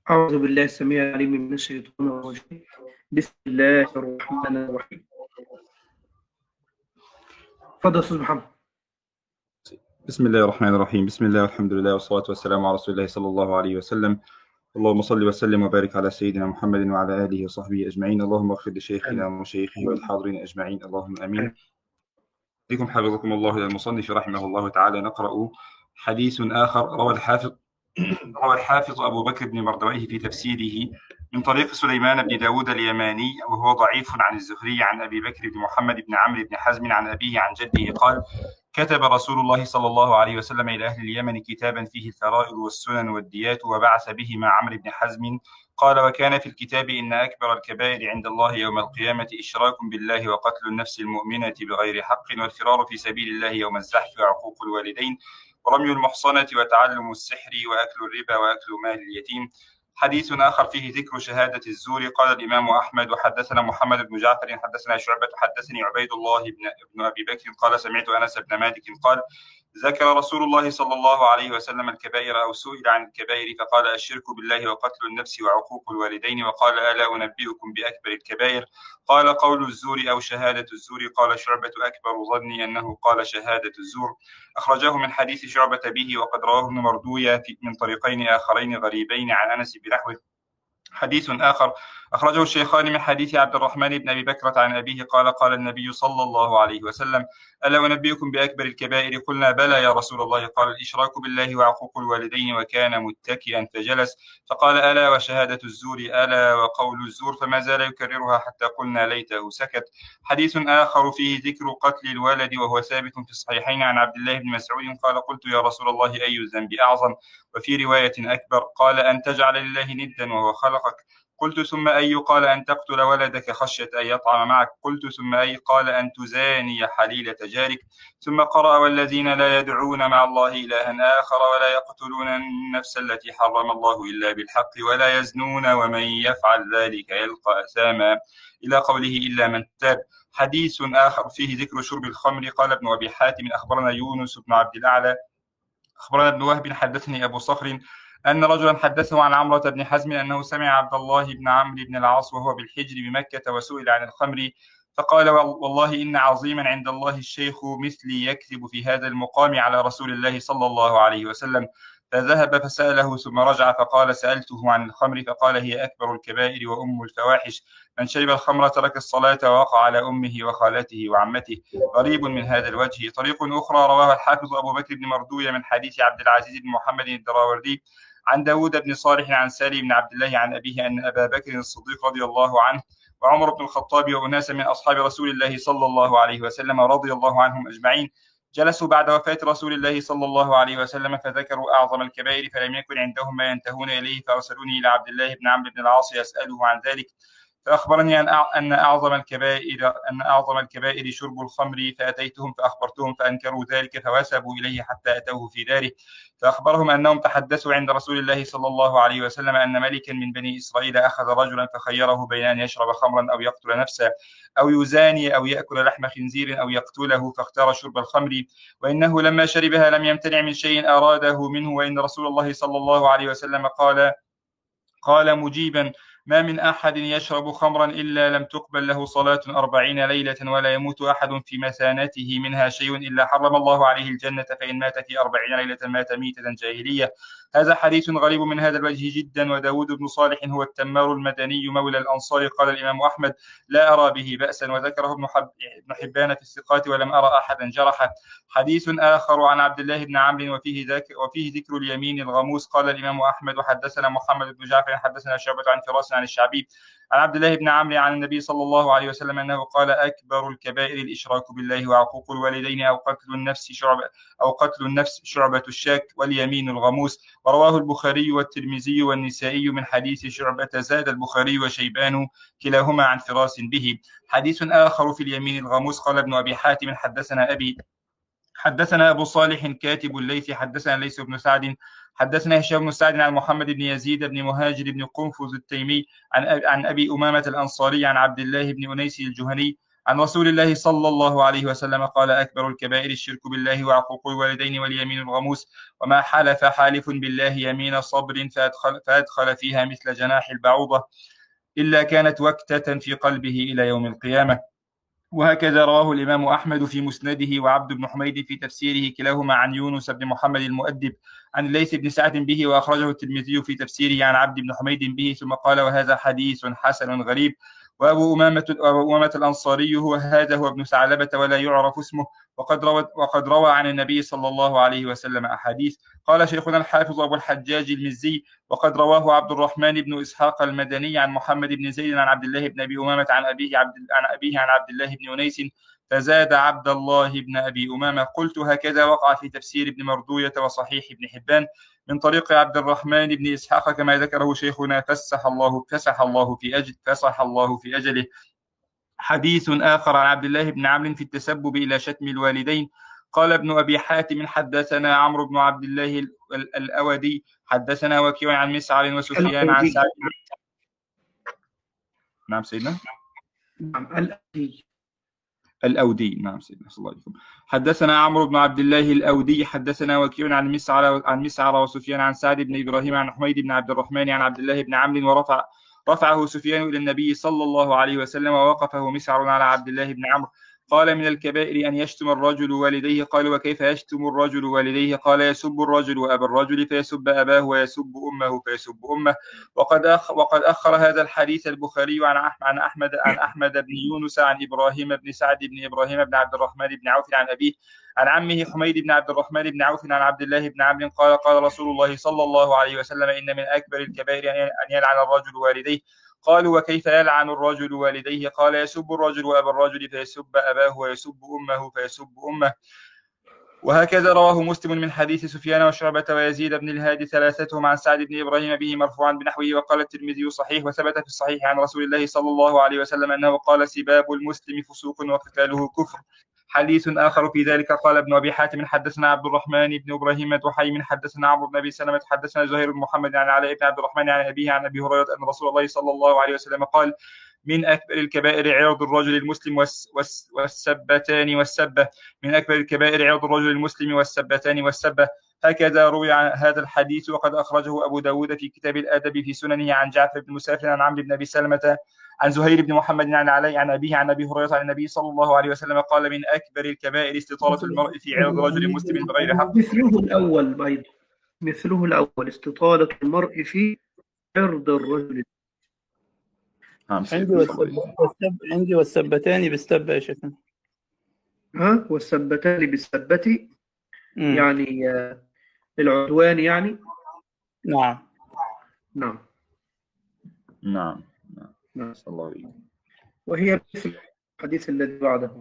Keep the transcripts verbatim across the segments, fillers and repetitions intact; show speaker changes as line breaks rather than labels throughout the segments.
أعوذ بالله السميع العليم من الشيطان الرجيم. بسم الله الرحمن الرحيم. اتفضل أستاذ محمد.
بسم الله الرحمن الرحيم. بسم الله والحمد لله والصلاة والسلام على رسول الله صلى الله عليه وسلم. اللهم صل وسلم وبارك على سيدنا محمد وعلى آله وصحبه أجمعين. اللهم اغفر لشيخنا
آمين.
ومشايخه والحاضرين أجمعين، اللهم آمين.
آمين.
بكم حفظكم الله. إلى المصنف رحمه الله تعالى نقرأ حديث آخر. روى الحافظ روى الحافظ أبو بكر بن مردويه في تفسيره من طريق سليمان بن داود اليماني، وهو ضعيف، عن الزهري عن أبي بكر بن محمد بن عمرو بن حزم عن أبيه عن جده قال: كتب رسول الله صلى الله عليه وسلم إلى أهل اليمن كتابا فيه الفرائض والسنن والديات، وبعث به مع عمرو بن حزم. قال: وكان في الكتاب إن أكبر الكبائر عند الله يوم القيامة إشراك بالله وقتل النفس المؤمنة بغير حق والفرار في سبيل الله يوم الزحف وعقوق الوالدين ورمي المحصنة وتعلم السحر وأكل الربا وأكل مال اليتيم. حديث آخر فيه ذكر شهادة الزور. قال الإمام أحمد: وحدثنا محمد بن جعفر حدثنا شعبة حدثني عبيد الله بن, بن أبي بكر قال: سمعت أنس بن مالك قال: ذكر رسول الله صلى الله عليه وسلم الكبائر أو سئل عن الكبائر فقال: الشرك بالله وقتل النفس وعقوق الوالدين. وقال: ألا أنبئكم بأكبر الكبائر؟ قال: قول الزور أو شهادة الزور. قال شعبة: أكبر ظني أنه قال شهادة الزور. أخرجه من حديث شعبة به، وقد رواه ابن مردوية من طريقين آخرين غريبين عن أنس بنحوه. حديث آخر أخرجه الشيخان من حديث عبد الرحمن بن أبي بكرة عن أبيه قال: قال النبي صلى الله عليه وسلم: ألا أنبئكم بأكبر الكبائر؟ قلنا: بلى يا رسول الله. قال: الإشراك بالله وعقوق الوالدين. وكان متكئا فجلس فقال: ألا وشهادة الزور، ألا وقول الزور، فما زال يكررها حتى قلنا ليته سكت. حديث آخر فيه ذكر قتل الولد، وهو ثابت في الصحيحين عن عبد الله بن مسعود قال: قلت يا رسول الله أي الذنب أعظم؟ وفي رواية أكبر. قال: أن تجعل لله ندا وهو خلقك. قلت: ثم أي؟ قال: أن تقتل ولدك خشية أن يطعم معك. قلت: ثم أي؟ قال: أن تزاني حليلة جارك. ثم قرأ: والذين لا يدعون مع الله إلها آخر ولا يقتلون النفس التي حرم الله إلا بالحق ولا يزنون ومن يفعل ذلك يلقى أثاما، إلى قوله: إلا من تاب. حديث آخر فيه ذكر شرب الخمر. قال ابن أبي حاتم: أخبرنا يونس بن عبد الأعلى أخبرنا ابن وهب حدثني أبو صخر أن رجلا حدثه عن عمرة بن حزم أنه سمع عبد الله بن عمرو بن العاص وهو بالحجر بمكة وسئل عن الخمر فقال: والله إن عظيما عند الله الشيخ مثلي يكذب في هذا المقام على رسول الله صلى الله عليه وسلم. فذهب فسأله ثم رجع فقال: سألته عن الخمر فقال: هي أكبر الكبائر وأم الفواحش. من شرب الخمر ترك الصلاة ووقع على أمه وخالته وعمته. غريب من هذا الوجه. طريق أخرى رواها الحافظ أبو بكر بن مردوية من حديث عبد العزيز بن محمد الدراوردي عن داود بن صالح عن سالم بن عبد الله عن أبيه أن أبا بكر الصديق رضي الله عنه وعمر بن الخطاب وأناس من أصحاب رسول الله صلى الله عليه وسلم رضي الله عنهم أجمعين جلسوا بعد وفاة رسول الله صلى الله عليه وسلم فذكروا أعظم الكبائر، فلم يكن عندهم ما ينتهون إليه، فأرسلوني إلى عبد الله بن عمرو بن العاص يسأله عن ذلك، فأخبرني أن أعظم الكبائر أن أعظم الكبائر شرب الخمر، فأتيتهم فأخبرتهم فأنكروا ذلك، فوثبوا إليه حتى أتوه في داره، فأخبرهم أنهم تحدثوا عند رسول الله صلى الله عليه وسلم أن ملكا من بني إسرائيل أخذ رجلا فخيره بين أن يشرب خمرا أو يقتل نفسه أو يزاني أو يأكل لحم خنزير أو يقتله، فاختار شرب الخمر، وإنه لما شربها لم يمتنع من شيء أراده منه، وإن رسول الله صلى الله عليه وسلم قال قال مجيبا: ما من أحد يشرب خمرا إلا لم تقبل له صلاة أربعين ليلة ولا يموت أحد في مثانته منها شيء إلا حرم الله عليه الجنة، فإن مات في أربعين ليلة مات ميتة جاهلية. هذا حديث غريب من هذا الوجه جدا. وداود بن صالح هو التمار المدني مولى الأنصار. قال الإمام أحمد: لا أرى به بأسا، وذكره ابن حبان في الثقات ولم أرى أحدا جرحه. حديث آخر عن عبد الله بن عمرو وفيه, وفيه ذكر اليمين الغموس. قال الإمام أحمد: وحدثنا محمد بن جعفر حدثنا شعبة عن فراس عن الشعبي عن عبد الله بن عمرو عن النبي صلى الله عليه وسلم أنه قال: أكبر الكبائر الإشراك بالله وعقوق الوالدين أو قتل النفس شعبة أو قتل النفس شعبة الشاك واليمين الغموس. ورواه البخاري والترمذي والنسائي من حديث شعبة، زاد البخاري وشيبان كلاهما عن فراس به. حديث آخر في اليمين الغموس. قال ابن أبي حاتم: حدثنا أبي حدثنا أبو صالح كاتب الليث حدثنا ليث بن سعد حدثنا هشام بن سعد عن محمد بن يزيد بن مهاجر بن قنفذ التيمي عن عن أبي أمامة الأنصاري عن عبد الله بن أنيس الجهني عن رسول الله صلى الله عليه وسلم قال: أكبر الكبائر الشرك بالله وعقوق الوالدين واليمين الغموس، وما حلف حالف بالله يمين صبر فأدخل, فأدخل فيها مثل جناح البعوضة إلا كانت وكتة في قلبه إلى يوم القيامة. وهكذا رواه الإمام أحمد في مسنده وعبد بن حميد في تفسيره كلاهما عن يونس بن محمد المؤدب عن الليث بن سعد به، وأخرجه الترمذي في تفسيره عن عبد بن حميد به، ثم قال: وهذا حديث حسن غريب. وأبو أمامة, وأبو أمامة الأنصاري هو هذا هو ابن ثعلبة ولا يعرف اسمه، وقد روى, وقد روى عن النبي صلى الله عليه وسلم أحاديث. قال شيخنا الحافظ أبو الحجاج المزي: وقد رواه عبد الرحمن بن إسحاق المدني عن محمد بن زيد عن عبد الله بن أبي أمامة عن أبيه عبد, عن أبيه عن عبد الله بن أنيس فزاد عبد الله بن أبي أمامة. قلت: هكذا وقع في تفسير ابن مردوية وصحيح ابن حبان من طريق عبد الرحمن بن إسحاق كما ذكره شيخنا فسح الله فسح الله في أجل فسح الله في أجله. حديث آخر عن عبد الله بن عمرو في التسبب إلى شتم الوالدين. قال ابن أبي حاتم: حدثنا عمرو بن عبد الله الأودي حدثنا وكيع عن مسعر وسفيان عن سعد. نعم سيدنا.
نعم الأودي.
الأودي نعم سيدنا صلى الله عليه وسلم. حدثنا عمرو بن عبد الله الأودي حدثنا وكيع عن مسعر عن مسعر وسفيان عن سعد بن إبراهيم عن حميد بن عبد الرحمن عن عبد الله بن عمرو ورفع رفعه سفيان إلى النبي صلى الله عليه وسلم ووقفه مسعر على عبد الله بن عمرو. قال: من الكبائر أن يشتم الرجل والديه. قال: وكيف يشتم الرجل والديه؟ قال: يسب الرجل أبا الرجل فيسب أباه، ويسب أمه فيسب أمه. وقد أخ وقد أخر هذا الحديث البخاري عن عن أحمد عن أحمد بن يونس عن إبراهيم بن سعد بن إبراهيم بن عبد الرحمن بن عوف عن أبيه عن عمه حميد بن عبد الرحمن بن عوف عن عبد الله بن عمرو قال: قال رسول الله صلى الله عليه وسلم: إن من أكبر الكبائر أن يلعن الرجل والديه. قالوا: وكيف يلعن الرجل والديه؟ قال: يسب الرجل أبا الرجل فيسب أباه، ويسب أمه فيسب أمه. وهكذا رواه مسلم من حديث سفيان وشعبة ويزيد بن الهادي ثلاثتهم عن سعد بن إبراهيم به مرفوعا بنحوه. وقال الترمذي: صحيح. وثبت في الصحيح عن رسول الله صلى الله عليه وسلم أنه قال: سباب المسلم فسوق وقتاله كفر. حديث آخر في ذلك قال ابن أبي حاتم: حدثنا عبد الرحمن بن إبراهيم الدحيم حدثنا عمرو بن أبي سلمة حدثنا زهير بن محمد عن علاء بن عبد الرحمن عن أبيه عن أبي هريرة أن رسول الله صلى الله عليه وسلم قال: من أكبر الكبائر عرض الرجل المسلم والسبتان والسبة. من أكبر الكبائر عرض الرجل المسلم والسبتان والسبة. هكذا روي عن هذا الحديث. وقد أخرجه أبو داود في كتاب الأدب في سننه عن جعفر بن مسافر عن عمرو بن أبي سلمة عن زهير بن محمد عن علي عن أبيه عن أبي هريرة عن النبي صلى الله عليه وسلم قال: من أكبر الكبائر استطالة المرء في عرض رجل مسلم بغير حق.
مثله الأول بيض مثله الأول استطالة المرء في عرض الرجل.
عندي والسب... والسب... عندي والسبتان بالسبة يا شيخنا.
ها والسبتان بالسبة يعني آه العدوان يعني.
نعم
نعم
نعم
نعم
صلى الله عليه وسلم.
وهي مثل الحديث الذي بعده.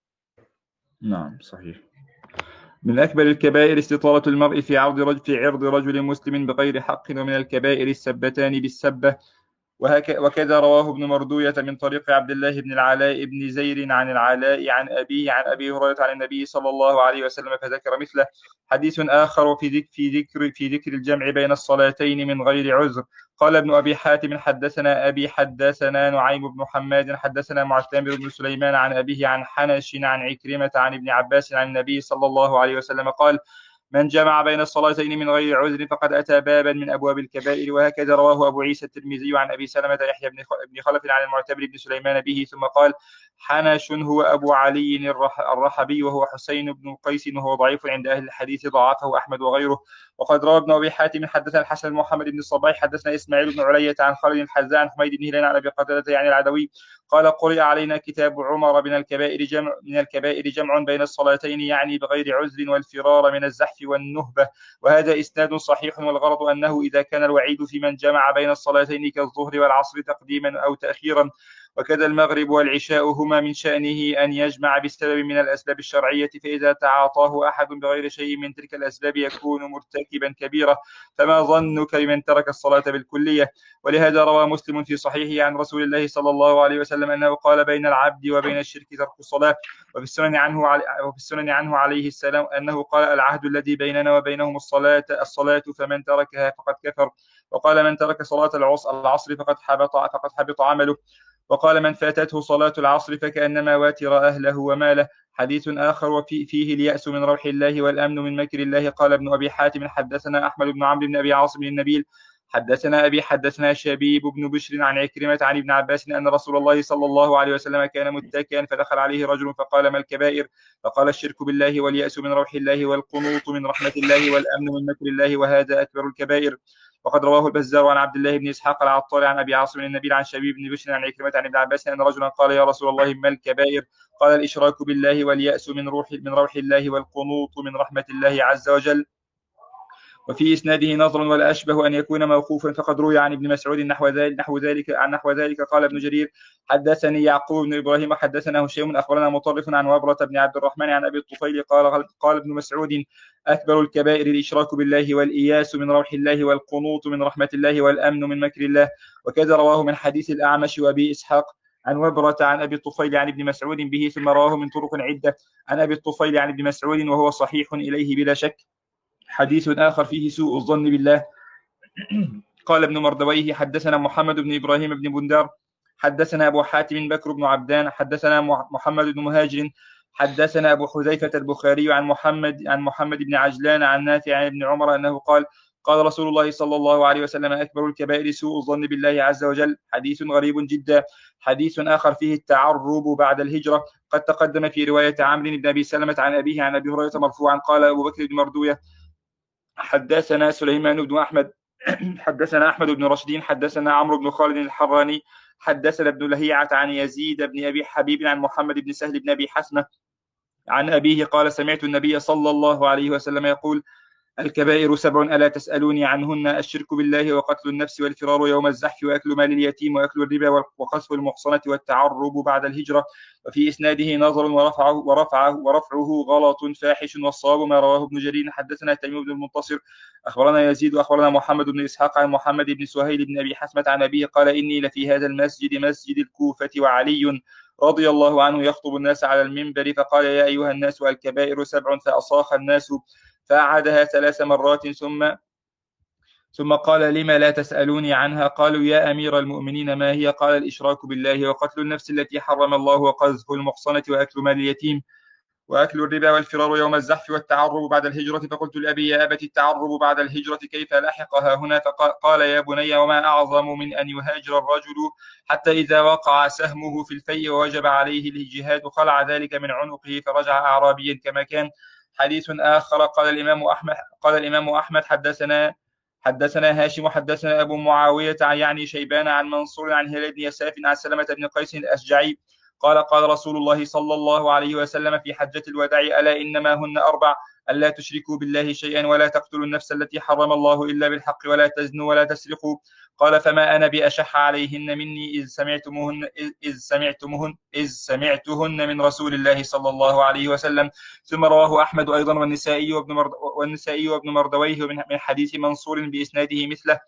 نعم صحيح. من أكبر الكبائر استطالة المرء في عرض رجل في عرض رجل مسلم بغير حق. ومن الكبائر السبتان بالسبة. وكذا رواه ابن مردوية من طريق عبد الله بن العلاء بن زير عن العلاء عن أبيه عن أبي هريرة عن النبي صلى الله عليه وسلم فذكر مثله. حديث آخر في ذكر في ذكر في ذكر الجمع بين الصلاتين من غير عذر. قال ابن أبي حاتم: حدثنا أبي حدثنا نعيم بن حماد حدثنا معتمر بن سليمان عن أبيه عن حنش عن عكرمة عن ابن عباس عن النبي صلى الله عليه وسلم قال: من جمع بين الصلاتين من غير عذر فقد أتى بابا من أبواب الكبائر. وهكذا رواه أبو عيسى الترمذي عن أبي سلمة يحيى بن خلف عن المعتمر بن سليمان به. ثم قال: حنش هو أبو علي الرحبي وهو حسين بن قيس وهو ضعيف عند أهل الحديث ضعفه أحمد وغيره. وقد روى ابن أبي حاتم حدثنا الحسن محمد بن الصباح حدثنا إسماعيل بن علية عن خالد الحذاء عن حميد بن هلال عن أبي قتادة يعني العدوي قال: قرئ علينا كتاب عمر من الكبائر جمع من الكبائر جمع بين الصلاتين يعني بغير عذر والفرار من الزحف والنهبة. وهذا إسناد صحيح. والغرض أنه إذا كان الوعيد في من جمع بين الصلاتين كالظهر والعصر تقديما أو تأخيرا وكذا المغرب والعشاء هما من شأنه أن يجمع بسبب من الأسباب الشرعية، فإذا تعاطاه أحد بغير شيء من تلك الأسباب يكون مرتكبا كبيرة، فما ظنك بمن ترك الصلاة بالكلية؟ ولهذا روى مسلم في صحيحه عن رسول الله صلى الله عليه وسلم أنه قال: بين العبد وبين الشرك ترك الصلاة. وفي السنن عنه وفي السنن عنه عليه السلام أنه قال: العهد الذي بيننا وبينهم الصلاة الصلاة فمن تركها فقد كفر. وقال: من ترك صلاة العصر فقد حبط فقد حبط عمله. وقال من فاتته صلاة العصر فكأنما واتر أهله وماله. حديث آخر وفي فيه اليأس من روح الله والأمن من مكر الله. قال ابن أبي حاتم حدثنا أحمد بن عمرو بن أبي عاصم النبيل حدثنا أبي حدثنا شبيب بن بشر عن عكرمة عن ابن عباس أن رسول الله صلى الله عليه وسلم كان متكئا فدخل عليه رجل فقال ما الكبائر؟ فقال الشرك بالله واليأس من روح الله والقنوط من رحمة الله والأمن من مكر الله وهذا أكبر الكبائر. وقد رواه البزار عن عبد الله بن إسحاق العطار عن أبي عاصم النبيل عن شبيب بن بشر عن عكرمة عن ابن عباس أن رجلا قال يا رسول الله ما الكبائر؟ قال الإشراك بالله واليأس من روح من روح الله والقنوط من رحمة الله عز وجل. وفي إسناده نظر ولا أشبه أن يكون موقوفا فقد روي عن ابن مسعود نحو ذلك نحو ذلك عن نحو ذلك. قال ابن جرير حدثني يعقوب بن إبراهيم حدثنا هشيم أخبرنا مطرف عن وبرة بن عبد الرحمن عن أبي الطفيل قال قال ابن مسعود أكبر الكبائر الإشراك بالله والإياس من روح الله والقنوط من رحمة الله والأمن من مكر الله. وكذا رواه من حديث الأعمش وأبي إسحاق عن وبرة عن أبي الطفيل عن ابن مسعود به ثم رواه من طرق عدة عن أبي الطفيل عن ابن مسعود وهو صحيح إليه بلا شك. حديث آخر فيه سوء الظن بالله. قال ابن مردويه حدثنا محمد بن إبراهيم بن بندار حدثنا أبو حاتم بكر بن عبدان حدثنا محمد بن مهاجر حدثنا أبو حذيفة البخاري عن محمد عن محمد بن عجلان عن نافع عن ابن عمر أنه قال قال رسول الله صلى الله عليه وسلم أكبر الكبائر سوء الظن بالله عز وجل. حديث غريب جدا. حديث آخر فيه التعرب بعد الهجرة. قد تقدم في رواية عمرو بن أبي سلمة عن أبيه عن أبي هريرة مرفوعا قال أبو بكر بن مردوية حدثنا سليمان بن أحمد حدثنا أحمد بن رشدين حدثنا عمرو بن خالد الحراني حدثنا ابن لهيعة عن يزيد بن أبي حبيب عن محمد بن سهل بن أبي حسمة عن أبيه قال سمعت النبي صلى الله عليه وسلم يقول الكبائر سبع ألا تسألوني عنهن الشرك بالله وقتل النفس والفرار يوم الزحف وأكل مال اليتيم وأكل الربا وقذف المحصنة والتعرب بعد الهجرة. وفي إسناده نظر ورفعه ورفعه ورفعه غلط فاحش والصواب ما رواه ابن جرير حدثنا تيمية بن المنتصر أخبرنا يزيد وأخبرنا محمد بن إسحاق عن محمد بن سهيل بن أبي حسمة عن أبيه قال إني لفي هذا المسجد مسجد الكوفة وعلي رضي الله عنه يخطب الناس على المنبر فقال يا أيها الناس الكبائر سبع فأصاخ الناس فأعادها ثلاث مرات ثم ثم قال لما لا تسألوني عنها؟ قالوا يا أمير المؤمنين ما هي؟ قال الإشراك بالله وقتل النفس التي حرم الله وقذف المحصنة وأكل مال اليتيم وأكل الربا والفرار يوم الزحف والتعرب بعد الهجرة. فقلت لأبي يا أبت التعرب بعد الهجرة كيف لحقها هنا؟ فقال يا بني وما أعظم من أن يهاجر الرجل حتى إذا وقع سهمه في الفيء ووجب عليه الجهاد خلع ذلك من عنقه فرجع أعرابيا كما كان. حديث آخر قال الإمام أحمد قال الإمام أحمد حدثنا حدثنا هاشم حدثنا أبو معاوية يعني شيبان عن منصور عن هلال بن يساف عن سلمة بن قيس الأشجعي قال قال رسول الله صلى الله عليه وسلم في حجة الوداع ألا إنما هن أربع ألا تشركوا بالله شيئا ولا تقتلوا النفس التي حرم الله إلا بالحق ولا تزنوا ولا تسرقوا. قال فما أنا بأشح عليهن مني إذ سمعتموهن إذ سمعتموهن إذ سمعتهن من رسول الله صلى الله عليه وسلم. ثم رواه أحمد أيضا والنسائي وابن مرد والنسائي وابن مردويه من حديث منصور بإسناده مثله.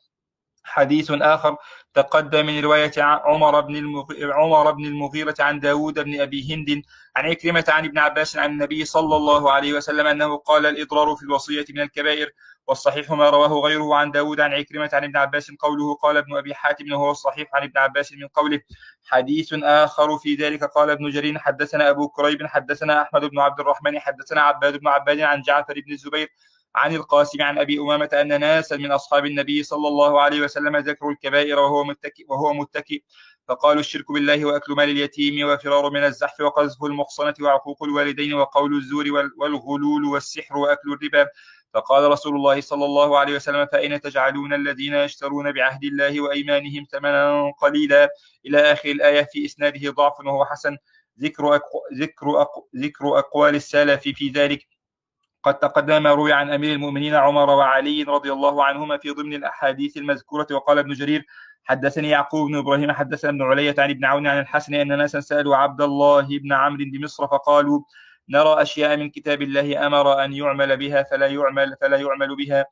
حديث آخر تقدم من رواية عمر بن المغيرة عمر بن المغيرة عن داود بن أبي هند عن عكرمة عن ابن عباس عن النبي صلى الله عليه وسلم أنه قال الإضرار في الوصية من الكبائر. والصحيح ما رواه غيره عن داود عن عكرمة عن ابن عباس قوله قال ابن أبي حاتم وهو الصحيح عن ابن عباس من قوله. حديث آخر في ذلك قال ابن جرير حدثنا أبو كريب حدثنا أحمد بن عبد الرحمن حدثنا عباد بن عباد عن جعفر بن الزبير عن القاسم عن أبي أمامة أن ناسا من أصحاب النبي صلى الله عليه وسلم ذكروا الكبائر وهو متكئ وهو متكئ فقالوا الشرك بالله وأكل مال اليتيم وفرار من الزحف وقذف المحصنة وعقوق الوالدين وقول الزور والغلول والسحر وأكل الربا. فقال رسول الله صلى الله عليه وسلم فأين تجعلون الذين يشترون بعهد الله وأيمانهم ثمنا قليلا إلى آخر الآية. في إسناده ضعف وهو حسن. ذكر أقو... ذكر أقو... ذكر أقوال السلف في ذلك. قد تقدم ما روي عن أمير المؤمنين عمر وعلي رضي الله عنهما في ضمن الأحاديث المذكورة. وقال ابن جرير حدثني يعقوب بن إبراهيم حدثنا ابن علية عن ابن عون عن الحسن أن ناسا سألوا عبد الله بن عمرو بمصر فقالوا نرى أشياء من كتاب الله أمر أن يعمل بها فلا يعمل فلا يعمل بها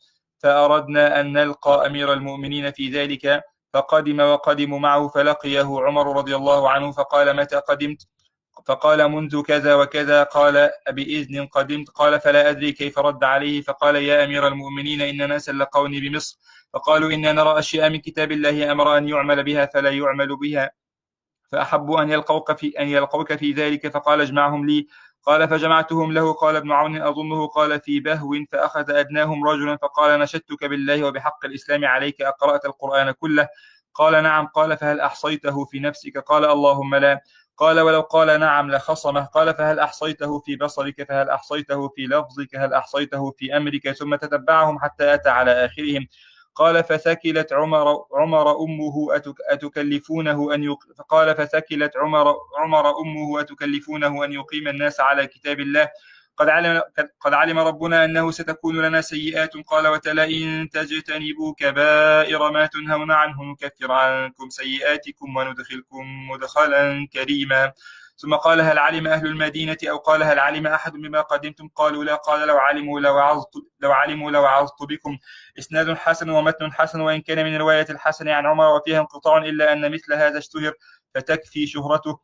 فأردنا أن نلقى أمير المؤمنين في ذلك فقدم وقدموا معه فلقيه عمر رضي الله عنه فقال متى قدمت؟ فقال منذ كذا وكذا. قال بإذن قدمت؟ قال فلا أدري كيف رد عليه. فقال يا أمير المؤمنين إن ناسا لقوني بمصر فقالوا إنا نرى أشياء من كتاب الله أمر أن يعمل بها فلا يعمل بها فأحبوا أن يلقوك في أن يلقوك في ذلك، فقال اجمعهم لي. قال فجمعتهم له. قال ابن عون أظنه قال في بهو، فأخذ أدناهم رجلا فقال نشدتك بالله وبحق الإسلام عليك أقرأت القرآن كله؟ قال نعم. قال فهل أحصيته في نفسك؟ قال اللهم لا. قال ولو قال نعم لخصمه. قال فهل أحصيته في بصرك؟ فهل أحصيته في لفظك؟ هل أحصيته في أمرك؟ ثم تتبعهم حتى أتى على آخرهم. قال فثكلت عمر عمر أمه أتكلفونه أن يق... فقال فثكلت عمر عمر أمه أتكلفونه أن يقيم الناس على كتاب الله؟ قد علم قد علم ربنا أنه ستكون لنا سيئات. قال وتلا إن تجتنبوا كبائر ما تنهون عنه نكفر عنكم سيئاتكم وندخلكم مدخلا كريما. ثم قال هل علم أهل المدينة أو قال هل علم أحد بما قدمتم؟ قالوا لا. قال لو علموا لو عظت لو علموا لو عظت بكم. إسناد حسن ومتن حسن، وإن كان من رواية الحسن عن عمر وفيها انقطاع، إلا أن مثل هذا اشتهر فتكفي شهرته.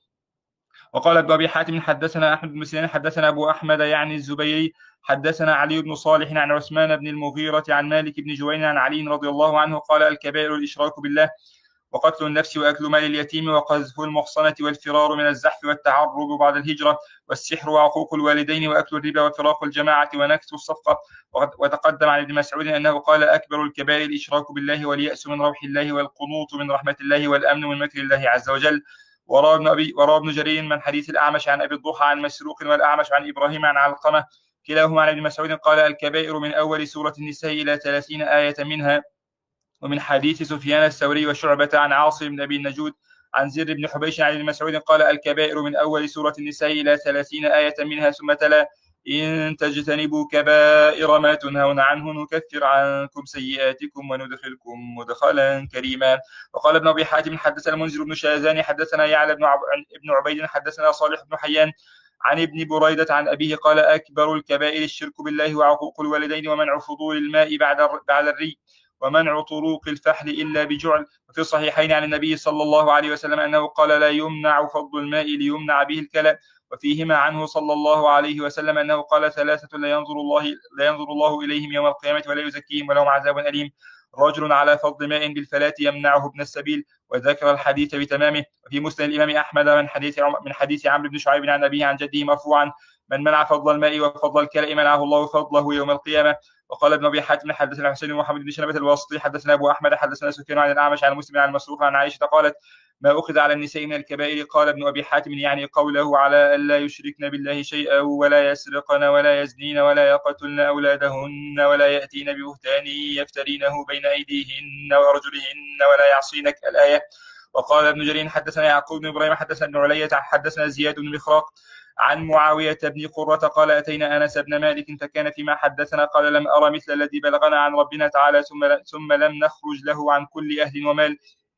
وقال ابن أبي حاتم حدثنا أحمد بن سنان حدثنا أبو أحمد يعني الزبيري حدثنا علي بن صالح عن عثمان بن المغيرة عن مالك بن جوين عن علي رضي الله عنه قال الكبائر الإشراك بالله وقتل النفس وأكل مال اليتيم وقذف المحصنة والفرار من الزحف والتعرب بعد الهجرة والسحر وعقوق الوالدين وأكل الربا وفراق الجماعة ونكث الصفقة. وتقدم عن ابن مسعود أنه قال أكبر الكبائر الإشراك بالله واليأس من روح الله والقنوط من رحمة الله والأمن من مكر الله عز وجل. وروى ابن أبي وروى ابن جرير من حديث الأعمش عن أبي الضحى عن مسروق والأعمش عن إبراهيم عن علقمة كلاهما عن ابن مسعود قال الكبائر من أول سورة النساء إلى ثلاثين آية منها. ومن حديث سفيان الثوري وشعبة عن عاصم بن أبي النجود عن زر بن حبيش عن ابن مسعود قال الكبائر من أول سورة النساء إلى ثلاثين آية منها. ثم تلا إن تجتنبوا كبائر ما تنهون عنه نكفر عنكم سيئاتكم وندخلكم مدخلا كريما. وقال ابن أبي حاتم حدثنا المنذر بن شاذان حدثنا يعلى بن عبيد حدثنا صالح بن حيان عن ابن بريدة عن أبيه قال أكبر الكبائر الشرك بالله وعقوق الوالدين ومنع فضول الماء بعد بعد الري ومنع طروق الفحل إلا بجعل. وفي الصحيحين عن النبي صلى الله عليه وسلم أنه قال لا يمنع فضل الماء ليمنع به الكلى. وفيهما عنه صلى الله عليه وسلم أنه قال ثلاثة لا ينظر الله لا ينظر الله إليهم يوم القيامة ولا يزكيهم ولهم عذاب أليم رجل على فضل ماء بالفلاة يمنعه ابن السبيل. وذكر الحديث بتمامه. وفي مسند الإمام أحمد من حديث من حديث عمرو بن شعيب عن أبيه عن جده مرفوعا من منع فضل الماء وفضل الكلى منعه الله فضله يوم القيامة. وقال ابن أبي حاتم حدثنا حسين بن محمد بن شنبة الواسطي حدثنا أبو أحمد حدثنا سفيان عن الأعمش عن مسلم عن مسروق عن عائشة قالت ما أخذ على النساء من الكبائر. قال ابن أبي حاتم يعني قوله على ألا يشركن بالله شيئا ولا يسرقن ولا يزنين ولا يقتلن أولادهن ولا يأتين ببهتان يفترينه بين أيديهن وأرجلهن ولا يعصينك الآية. وقال ابن جرير حدثنا يعقوب بن إبراهيم حدثنا ابن علية حدثنا زياد بن مخراق عن معاوية بن قرة قال أتينا أنس بن مالك فكان فيما حدثنا قال لم أرى مثل الذي بلغنا عن ربنا تعالى ثم ثم لم نخرج له عن كل أهل ومال.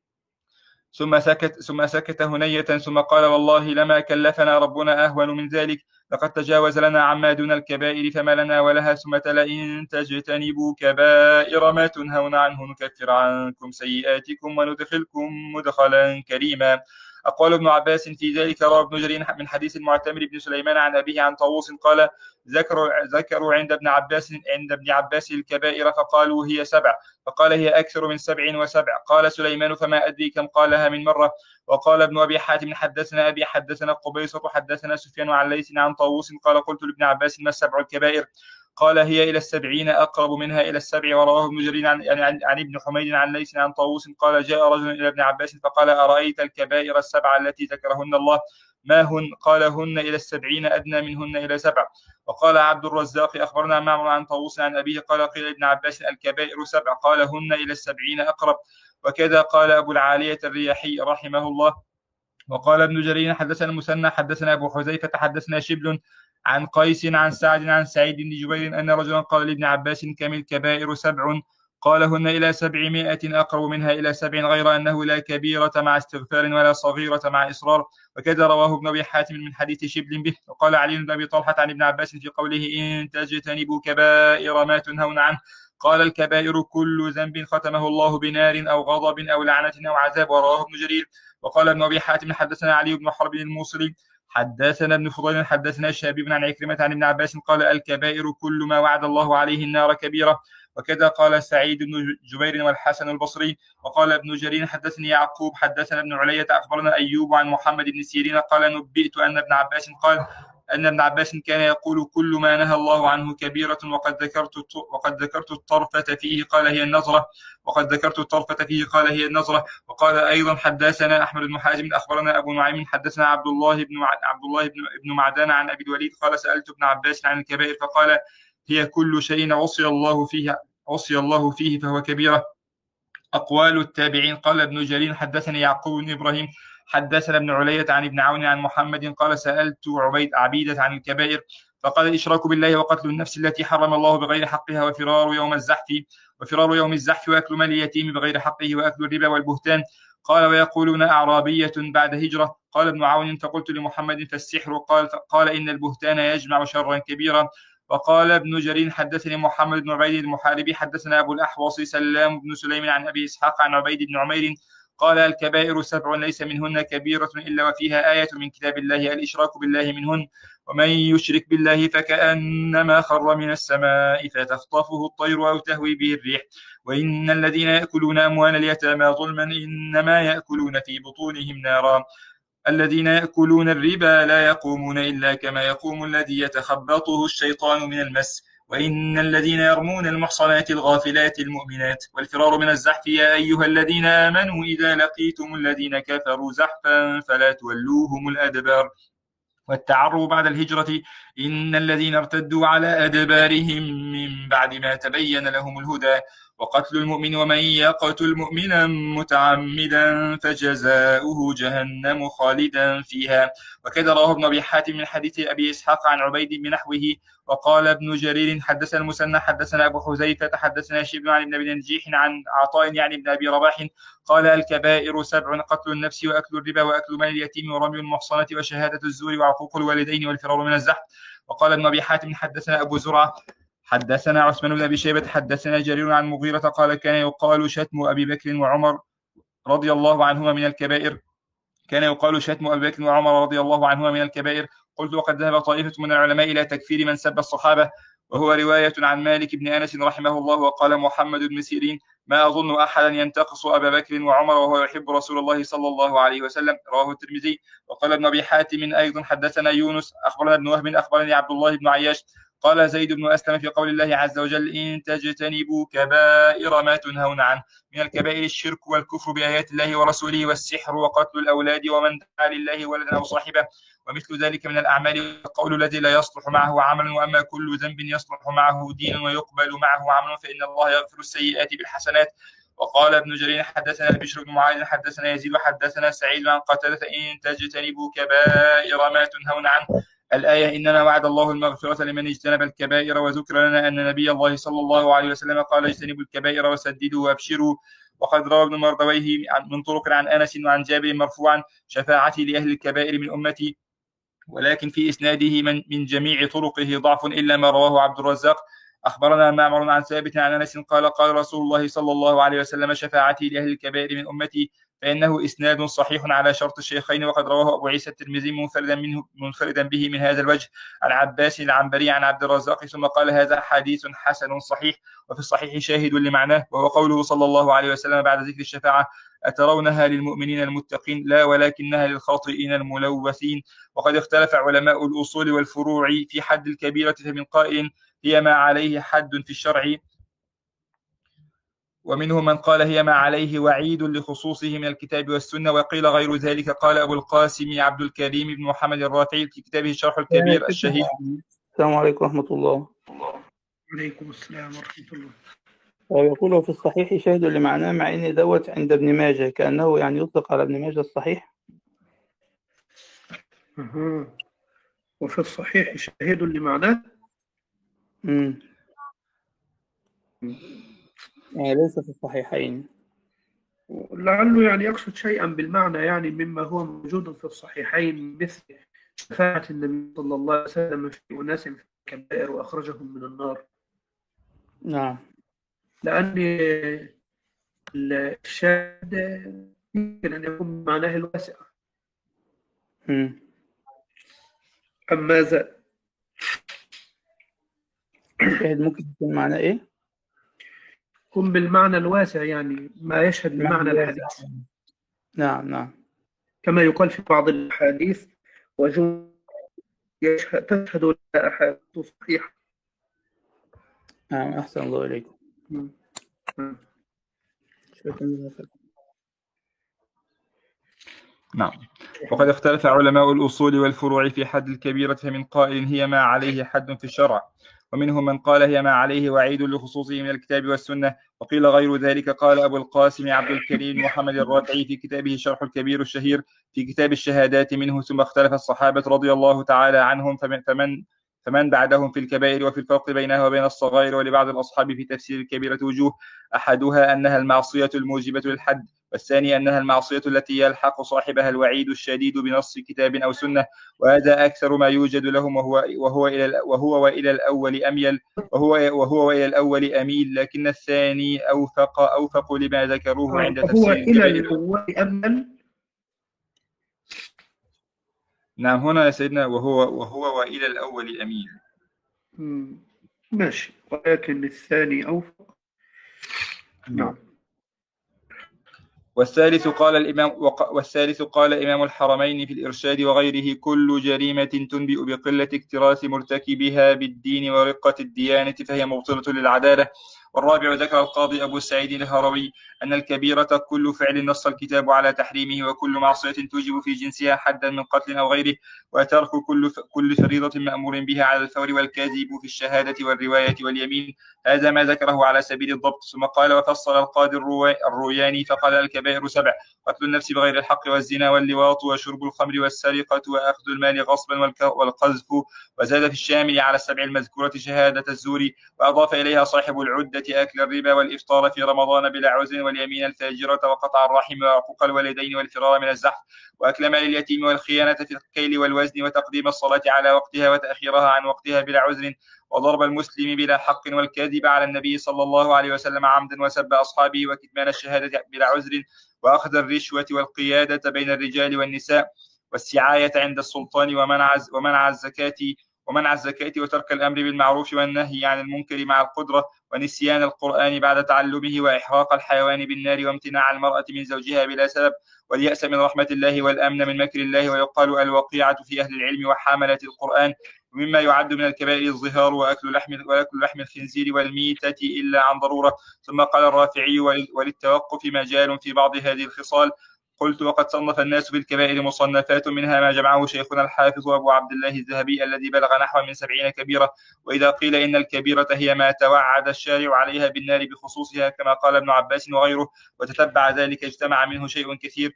ثم سكت ثم سكت هنية ثم قال والله لما كلفنا ربنا أهون من ذلك لقد تجاوز لنا عما دون الكبائر فما لنا ولها. ثم تلا إن تجتنبوا كبائر ما تنهون عنه نكفر عنكم سيئاتكم وندخلكم مدخلا كريما. أقوال ابن عباس في ذلك روى ابن جرير من حديث المعتمر بن سليمان عن أبيه عن طاووس قال ذكروا ذكروا عند ابن عباس عند ابن عباس الكبائر فقالوا هي سبع فقال هي أكثر من سبع وسبع. قال سليمان فما أدري كم قالها من مرة. وقال ابن أبي حاتم حدثنا أبي حدثنا قبيصة حدثنا سفيان عن ليث عن طاووس قال قلت لابن عباس ما السبع الكبائر؟ قال هي إلى السبعين أقرب منها إلى السبع. ورواه ابن جرير عن, عن, عن ابن حميد عن ليث عن طاووس قال جاء رجل إلى ابن عباس فقال أرأيت الكبائر السبع التي ذكرهن الله ما هن؟ قال هن إلى السبعين أدنى منهن إلى سبع. وقال عبد الرزاق أخبرنا معمر عن طاووس عن أبيه قال قيل ابن عباس الكبائر سبع قال هن إلى السبعين أقرب. وكذا قال أبو العالية الرياحي رحمه الله. وقال ابن جرير حدثنا المثنى حدثنا أبو حذيفة حدثنا شبل عن قيس عن سعد عن سعيد بن جبير أن رجلا قال لابن عباس كم الكبائر؟ سبع قال هن إلى سبعمائة أقرب منها إلى سبع غير أنه لا كبيرة مع استغفار ولا صغيرة مع إصرار. وكذا رواه ابن أبي حاتم من حديث شبل به. وقال علي بن أبي طلحة عن ابن عباس في قوله إن تجتنبوا كبائر ما تنهون عنه قال الكبائر كل ذنب ختمه الله بنار أو غضب أو لعنة أو عذاب. ورواه ابن جرير. وقال ابن أبي حاتم حدثنا علي بن حرب الموصلي حدثنا ابن فضيل حدثنا شهاب بن عن عكرمة عن ابن عباس قال الكبائر كل ما وعد الله عليه النار كبيرة. وكذا قال سعيد بن جبير والحسن البصري. وقال ابن جرير حدثني يعقوب حدثنا ابن علية أخبرنا أيوب عن محمد بن سيرين قال نبئت أن ابن عباس قال أن ابن عباس كان يقول كل ما نهى الله عنه كبيرة وقد ذكرت وقد ذكرت الطرفة فيه قال هي النظرة وقد ذكرت الطرفة فيه قال هي النظرة. وقال أيضا حدثنا أحمد بن حازم أخبرنا أبو نعيم حدثنا عبد الله بن عبد الله بن معدان عن أبي الوليد قال سألت ابن عباس عن الكبائر فقال هي كل شيء عصي الله فيه عصي الله فيه فهو كبيرة. أقوال التابعين. قال ابن جرير حدثني يعقوب بن إبراهيم حدثنا ابن علية عن ابن عون عن محمد قال سألت عبيد عبيدة عن الكبائر فقال الإشراك بالله وقتل النفس التي حرم الله بغير حقها وفرار يوم الزحف وفرار يوم الزحف وأكل مال اليتيم بغير حقه وأكل الربا والبهتان. قال ويقولون أعرابية بعد هجرة. قال ابن عون فقلت لمحمد فالسحر قال قال إن البهتان يجمع شرا كبيرا. وقال ابن جرير حدثني محمد بن عبيد المحاربي حدثنا أبو الأحوص سلام بن سليم عن أبي إسحاق عن عبيد بن عمير قال الكبائر سبع ليس منهن كبيرة إلا وفيها آية من كتاب الله الإشراك بالله منهن ومن يشرك بالله فكأنما خر من السماء فتخطفه الطير أو تهوي به الريح وإن الذين يأكلون أموال اليتامى ظلما إنما يأكلون في بطونهم نارا الذين يأكلون الربا لا يقومون إلا كما يقوم الذي يتخبطه الشيطان من المس وإن الذين يرمون المحصنات الغافلات المؤمنات. والفرار من الزحف يا أيها الذين آمنوا إذا لقيتم الذين كفروا زحفا فلا تولوهم الأدبار. والتعرب بعد الهجرة إن الذين ارتدوا على أدبارهم من بعد ما تبين لهم الهدى وقتل المؤمن ومن يقتل مؤمنا متعمدا فجزاؤه جهنم خالدا فيها. وكذا رواه ابن أبي حاتم من حديث أبي إسحاق عن عبيد بنحوه. وقال ابن جرير حدثنا المثنى حدثنا أبو حذيفة حدثنا شيبان عن ابن أبي نجيح عن عطاء يعني ابن أبي رباح قال الكبائر سبع قتل النفس وأكل الربا وأكل مال اليتيم ورمي المحصنة وشهادة الزور وعقوق الوالدين والفرار من الزحف. وقال ابن أبي حاتم حدثنا أبو زرعة حدثنا عثمان بن أبي شيبة حدثنا جرير عن مغيرة قال كان يقال شتم أبي بكر وعمر رضي الله عنهما من الكبائر كان يقال شتم أبي بكر وعمر رضي الله عنهما من الكبائر. قلت وقد ذهب طائفة من العلماء إلى تكفير من سب الصحابة وهو رواية عن مالك بن أنس رحمه الله. وقال محمد بن سيرين ما أظن أحدا ينتقص أبا بكر وعمر وهو يحب رسول الله صلى الله عليه وسلم رواه الترمذي. وقال ابن أبي حاتم أيضا حدثنا يونس أخبرنا ابن وهب أخبرني عبد الله بن عياش قال زيد بن أسلم في قول الله عز وجل إن تجتنبوا كبائر ما تنهون عنه من الكبائر الشرك والكفر بآيات الله ورسوله والسحر وقتل الأولاد ومن دعا لله ولدا أو صاحبه ومثل ذلك من الأعمال القول الذي لا يصلح معه عمل وأما كل ذنب يصلح معه دين ويقبل معه عمل فإن الله يغفر السيئات بالحسنات. وقال ابن جرير حدثنا بشر بن معاذ حدثنا يزيد وحدثنا سعيد عن قتادة إن تجتنبوا كبائر ما تنهون عنه الآية إنما وعد الله المغفرة لمن اجتنب الكبائر. وذكر لنا أن نبي الله صلى الله عليه وسلم قال اجتنبوا الكبائر وسددوا وابشروا. وقد روى ابن مردويه من طرق عن أنس وعن جابر مرفوعا شفاعتي لأهل الكبائر من أمتي ولكن في إسناده من, من جميع طرقه ضعف إلا ما رواه عبد الرزاق. أخبرنا معمر عن ثابت عن أنس قال قال رسول الله صلى الله عليه وسلم شفاعتي لأهل الكبائر من أمتي فإنه إسناد صحيح على شرط الشيخين. وقد رواه أبو عيسى الترمذي منفردا منه منفردا به من هذا الوجه عن عباس العنبري عن عبد الرزاق ثم قال هذا حديث حسن صحيح. وفي الصحيح شاهد لمعناه وهو قوله صلى الله عليه وسلم بعد ذكر الشفاعة أترونها للمؤمنين المتقين لا ولكنها للخاطئين الملوثين. وقد اختلف علماء الأصول والفروع في حد الكبيرة فمن قائل هي ما عليه حد في الشرع ومنهم من قال هي ما عليه وعيد لخصوصه من الكتاب والسنة وقيل غير ذلك. قال أبو القاسم عبد الكريم بن محمد الرافعي في كتابه الشرح الكبير الشهير.
السلام عليكم ورحمة الله.
عليكم السلام ورحمة الله.
ويقول في الصحيح شاهد لمعناه مع إن دوت عند ابن ماجه كأنه يعني يطلق على ابن ماجه الصحيح.
أه. وفي الصحيح شاهد لمعناه
امم يعني ليس في الصحيحين.
لعله يعني يقصد شيئا بالمعنى يعني مما هو موجود في الصحيحين مثل شفاعة النبي صلى الله عليه وسلم في أناس في الكبائر وأخرجهم من النار.
نعم.
لأن الشاهد يمكن أن يكون معناه الواسع.
امم
أم ماذا؟
الشاهد ممكن يكون معناه إيه؟
يكون بالمعنى الواسع، يعني ما يشهد لمعنى الحديث.
نعم نعم
كما يقال في بعض الأحاديث وجمل يشهد تشهد لها أحاديث صحيحة.
نعم أحسن الله إليكم.
م. م.
شكرا.
نعم. وقد اختلف علماء الأصول والفروع في حد الكبيرة، فمن قائل هي ما عليه حد في الشرع، ومنهم من قال هي ما عليه وعيد لخصوصه من الكتاب والسنة، وقيل غير ذلك. قال أبو القاسم عبد الكريم محمد الرافعي في كتابه شرح الكبير الشهير في كتاب الشهادات منه: ثم اختلف الصحابة رضي الله تعالى عنهم فمن, فمن, فمن بعدهم في الكبائر وفي الفرق بينها وبين الصغائر. ولبعض الأصحاب في تفسير الكبيرة وجوه: أحدها أنها المعصية الموجبة للحد، والثاني أنها المعصية التي يلحق صاحبها الوعيد الشديد بنص كتاب أو سنة، وهذا أكثر ما يوجد لهم، وهو وهو إلى وهو وإلى الأول أميل وهو وهو وإلى الأول أميل، لكن الثاني أوفق أوفق لما ذكروه عند
هو
تفسير
إلى
الكبائر.
الأول أميل.
نعم هنا يا سيدنا وهو وهو وإلى الأول أميل.
ماشي، ولكن الثاني أوفق. نعم.
والثالث قال الإمام والثالث قال إمام الحرمين في الإرشاد وغيره: كل جريمة تنبئ بقلة اكتراث مرتكبها بالدين ورقة الديانة فهي مبطلة للعدالة. والرابع ذكر القاضي أبو سعيد الهروي أن الكبيرة كل فعل نص الكتاب على تحريمه، وكل معصية توجب في جنسها حدا من قتل أو غيره، وترك كل كل فريضة مأمور بها على الفور، والكاذب في الشهادة والرواية واليمين. هذا ما ذكره على سبيل الضبط. ثم قال: وفصل القاضي الروياني فقال: الكبائر سبع: قتل النفس بغير الحق، والزنا، واللواط، وشرب الخمر، والسرقة، وأخذ المال غصبا، والقذف. وزاد في الشامل على السبع المذكورة شهادة الزور، وأضاف إليها صاحب العدة أكل الربا، والإفطار في رمضان بلا عذر، واليمين الفاجرة، وقطع الرحم، وعقوق الوالدين، والفرار من الزحف، وأكل مال اليتيم، والخيانة في الكيل والوزن، وتقديم الصلاة على وقتها وتأخيرها عن وقتها بلا عذر، وضرب المسلم بلا حق، والكذب على النبي صلى الله عليه وسلم عمدا، وسب أصحابه، وكتمان الشهادة بلا عذر، وأخذ الرشوة، والقيادة بين الرجال والنساء، والسعاية عند السلطان، ومنع ومنع الزكاة ومنع الزكاة وترك الأمر بالمعروف والنهي عن المنكر مع القدرة، ونسيان القرآن بعد تعلمه، وإحراق الحيوان بالنار، وامتناع المرأة من زوجها بلا سبب، واليأس من رحمة الله، والأمن من مكر الله. ويقال الوقيعة في أهل العلم وحاملة القرآن. ومما يعد من الكبائر الظهار وأكل لحم وأكل لحم الخنزير والميتة إلا عن ضرورة. ثم قال الرافعي: وللتوقف مجال في بعض هذه الخصال. قلت: وقد صنف الناس في الكبائر مصنفات، منها ما جمعه شيخنا الحافظ أبو عبد الله الذهبي الذي بلغ نحو من سبعين كبيرة. وإذا قيل إن الكبيرة هي ما توعد الشارع عليها بالنار بخصوصها كما قال ابن عباس وغيره، وتتبع ذلك اجتمع منه شيء كثير.